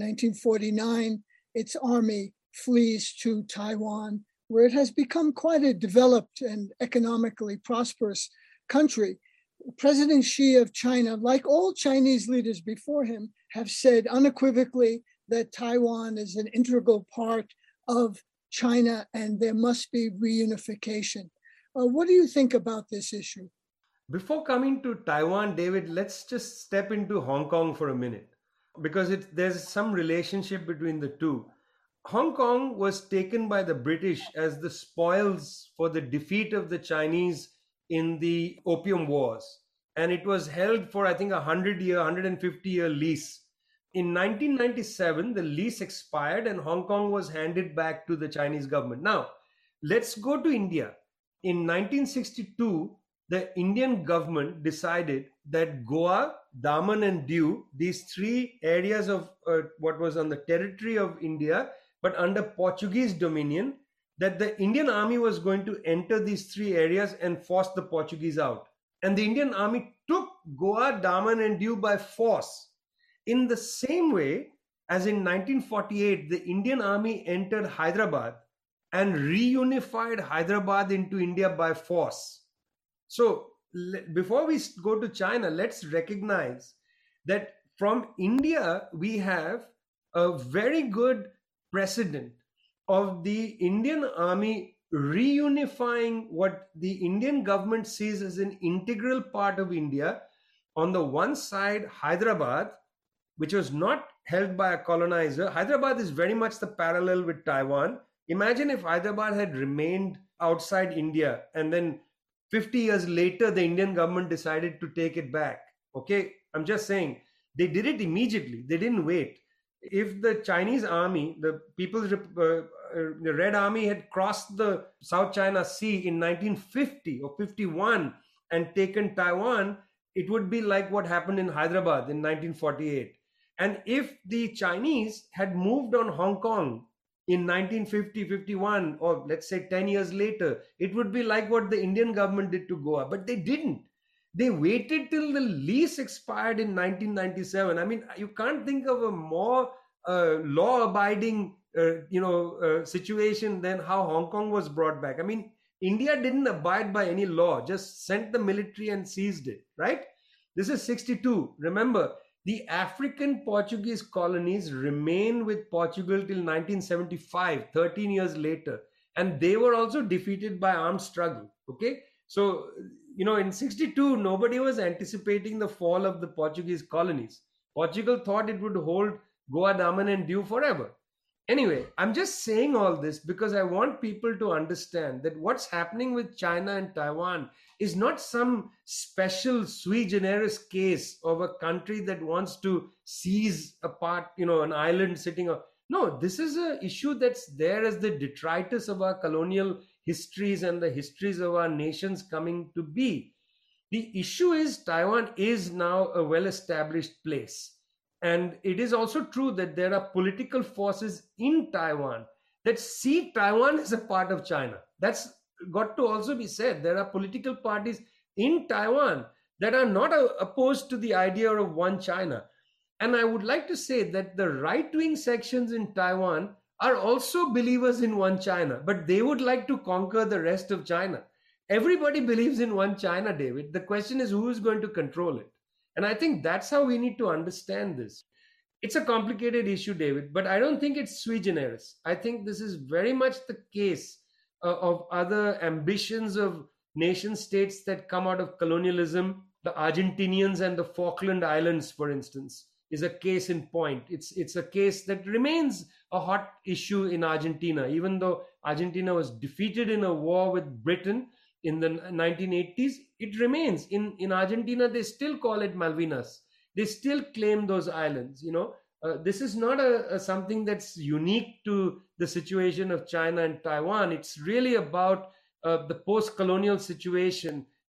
1949. Its army flees to Taiwan, where it has become quite a developed and economically prosperous country. President Xi of China, like all Chinese leaders before him, have said unequivocally that Taiwan is an integral part of China and there must be reunification. What do you think about this issue? Before coming to Taiwan, David, let's just step into Hong Kong for a minute, because there's some relationship between the two. Hong Kong was taken by the British as the spoils for the defeat of the Chinese in the Opium Wars. And it was held for, I think, 150-year lease. In 1997, the lease expired and Hong Kong was handed back to the Chinese government. Now, let's go to India. In 1962, the Indian government decided that Goa, Daman and Diu, these three areas of what was on the territory of India, but under Portuguese dominion, that the Indian army was going to enter these three areas and force the Portuguese out. And the Indian army took Goa, Daman and Diu by force. In the same way as in 1948, the Indian army entered Hyderabad and reunified Hyderabad into India by force. So before we go to China, let's recognize that from India, we have a very good precedent of the Indian army reunifying what the Indian government sees as an integral part of India. On the one side, Hyderabad, which was not held by a colonizer. Hyderabad is very much the parallel with Taiwan. Imagine if Hyderabad had remained outside India and then 50 years later, the Indian government decided to take it back. Okay, I'm just saying, they did it immediately. They didn't wait. If the Chinese army, the the Red Army had crossed the South China Sea in 1950 or 51 and taken Taiwan, it would be like what happened in Hyderabad in 1948. And if the Chinese had moved on Hong Kong in 1950, 51, or let's say 10 years later, it would be like what the Indian government did to Goa. But they didn't. They waited till the lease expired in 1997. I mean, you can't think of a more law-abiding situation than how Hong Kong was brought back. I mean, India didn't abide by any law, just sent the military and seized it, right? This is 62. Remember, the African Portuguese colonies remained with Portugal till 1975, 13 years later. And they were also defeated by armed struggle, okay? So, in 62, nobody was anticipating the fall of the Portuguese colonies. Portugal thought it would hold Goa, Daman and Diu forever. Anyway, I'm just saying all this because I want people to understand that what's happening with China and Taiwan is not some special sui generis case of a country that wants to seize a part, an island sitting on. No, this is an issue that's there as the detritus of our colonial histories and the histories of our nations coming to be. The issue is Taiwan is now a well-established place. And it is also true that there are political forces in Taiwan that see Taiwan as a part of China. That's got to also be said. There are political parties in Taiwan that are not opposed to the idea of one China. And I would like to say that the right-wing sections in Taiwan are also believers in one China, but they would like to conquer the rest of China. Everybody believes in one China, David. The question is who is going to control it? And I think that's how we need to understand this. It's a complicated issue, David, but I don't think it's sui generis. I think this is very much the case of other ambitions of nation states that come out of colonialism. The Argentinians and the Falkland Islands, for instance, is a case in point. It's a case that remains a hot issue in Argentina, even though Argentina was defeated in a war with Britain in the 1980s. It remains in Argentina. They still call it Malvinas. They still claim those islands. This is not something that's unique to the situation of China and Taiwan. It's really about the post-colonial situation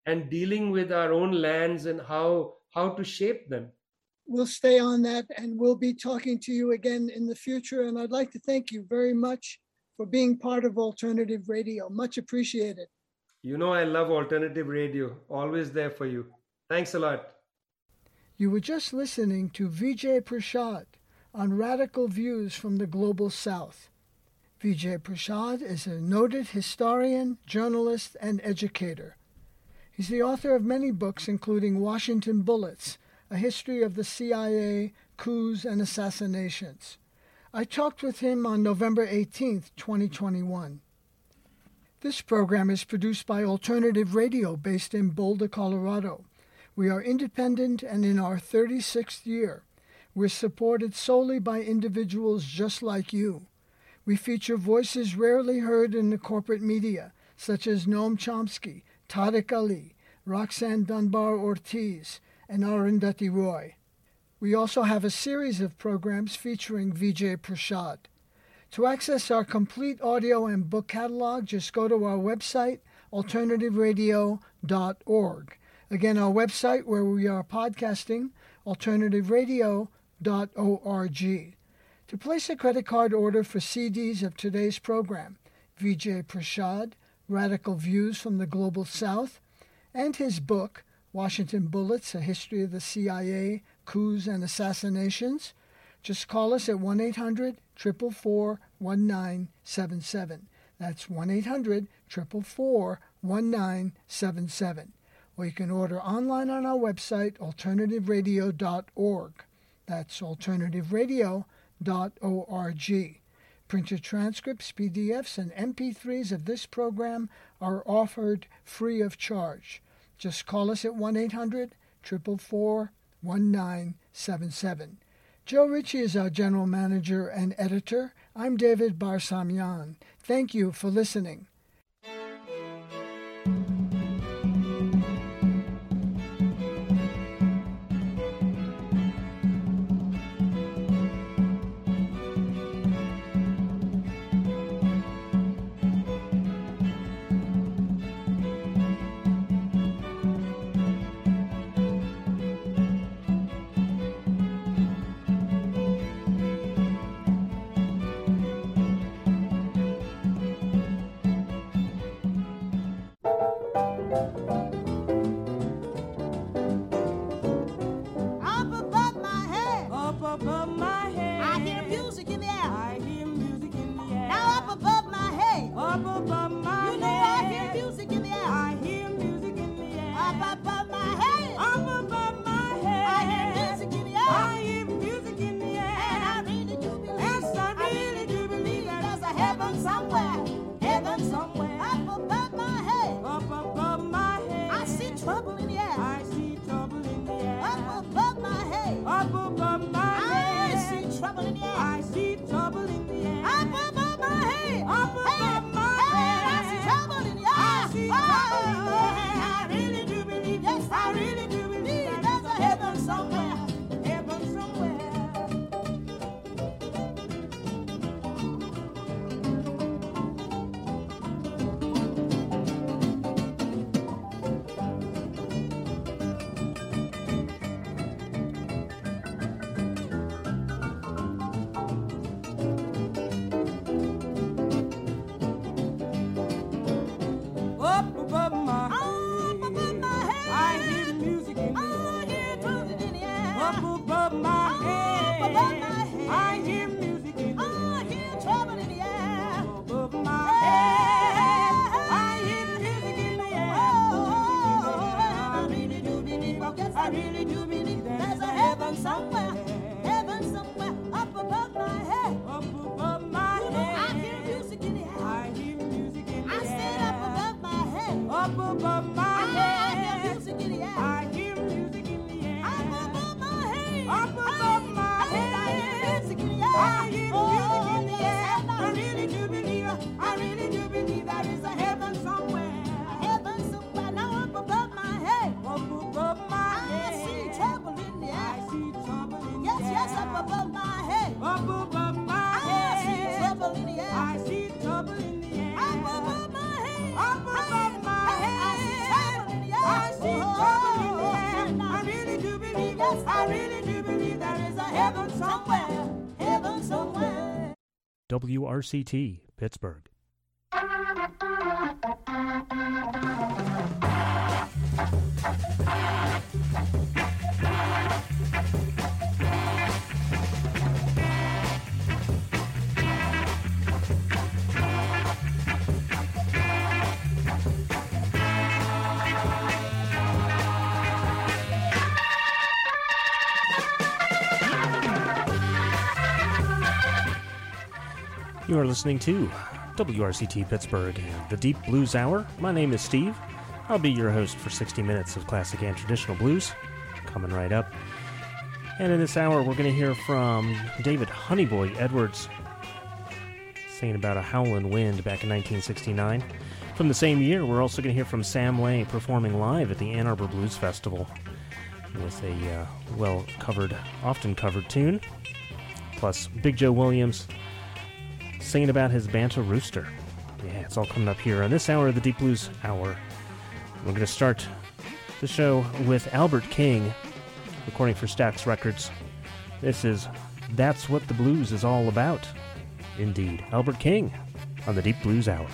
and dealing with our own lands and how to shape them. We'll stay on that, and we'll be talking to you again in the future. And I'd like to thank you very much for being part of Alternative Radio. Much appreciated. You know I love Alternative Radio. Always there for you. Thanks a lot. You were just listening to Vijay Prashad on Radical Views from the Global South. Vijay Prashad is a noted historian, journalist, and educator. He's the author of many books, including Washington Bullets, A History of the CIA, Coups, and Assassinations. I talked with him on November 18th, 2021. This program is produced by Alternative Radio based in Boulder, Colorado. We are independent and in our 36th year. We're supported solely by individuals just like you. We feature voices rarely heard in the corporate media, such as Noam Chomsky, Tariq Ali, Roxanne Dunbar-Ortiz, and Arundhati Roy. We also have a series of programs featuring Vijay Prashad. To access our complete audio and book catalog, just go to our website, alternativeradio.org. Again, our website where we are podcasting, alternativeradio.org. To place a credit card order for CDs of today's program, Vijay Prashad, Radical Views from the Global South, and his book, Washington Bullets, A History of the CIA, Coups, and Assassinations, just call us at 1-800-444-1977. That's 1-800-444-1977. Or you can order online on our website, alternativeradio.org. That's alternativeradio.org. Printed transcripts, PDFs, and MP3s of this program are offered free of charge. Just call us at 1-800-444-1977. Joe Ritchie is our general manager and editor. I'm David Barsamian. Thank you for listening. I Yes, I really do believe there is a heaven somewhere. WRCT, Pittsburgh. You are listening to WRCT Pittsburgh and the Deep Blues Hour. My name is Steve. I'll be your host for 60 minutes of classic and traditional blues. Coming right up. And in this hour, we're going to hear from David Honeyboy Edwards, singing about a howlin' wind back in 1969. From the same year, we're also going to hear from Sam Way performing live at the Ann Arbor Blues Festival with a well-covered, often-covered tune. Plus, Big Joe Williams singing about his Bantam Rooster. Yeah, it's all coming up here on this hour of the Deep Blues Hour. We're going to start the show with Albert King, recording for Stax Records. This is That's What the Blues Is All About. Indeed, Albert King on the Deep Blues Hour.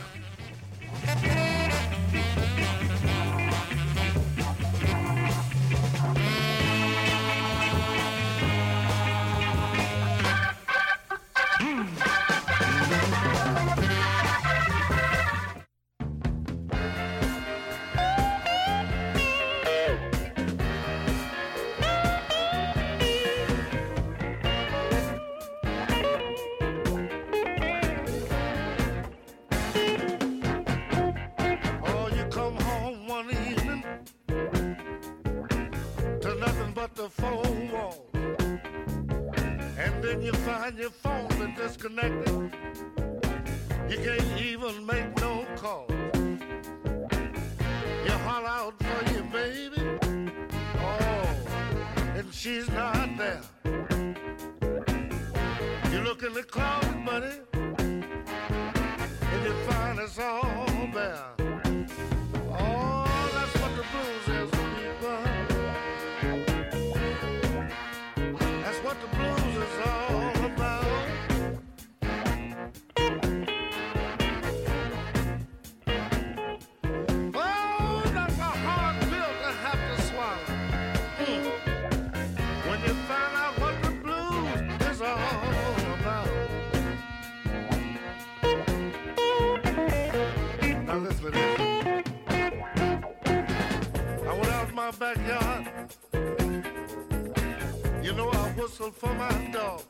For my dog,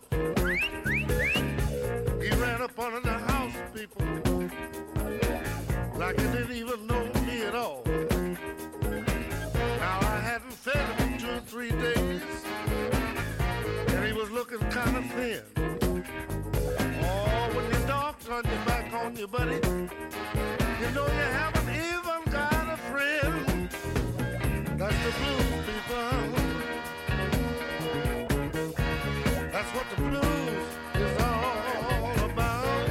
he ran up under the house, people, like he didn't even know me at all. Now I hadn't fed him in 2 or 3 days, and he was looking kind of thin. Oh, when your dog turned your back on you, buddy, you know you haven't even got a friend. That's the blues, people. That's what the blues is all about.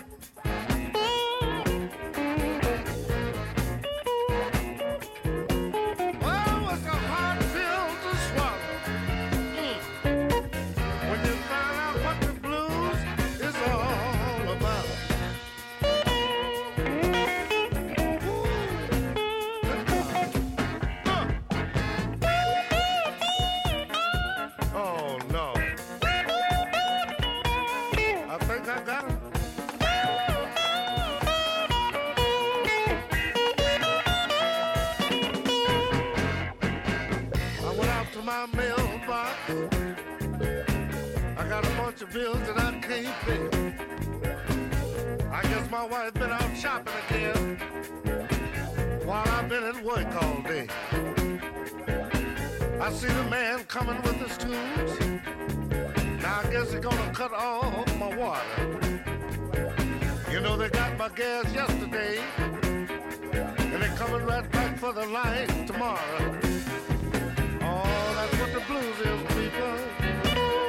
Oh, it's a hard pill to swallow when you find out what the blues is all about. Oh, no. I think I got it. I went out to my mailbox. I got a bunch of bills that I can't pay. I guess my wife been out shopping again while I've been at work all day. I see the man coming with his tools. Now I guess they're gonna cut off my water. You know they got my gas yesterday, and they're coming right back for the light tomorrow.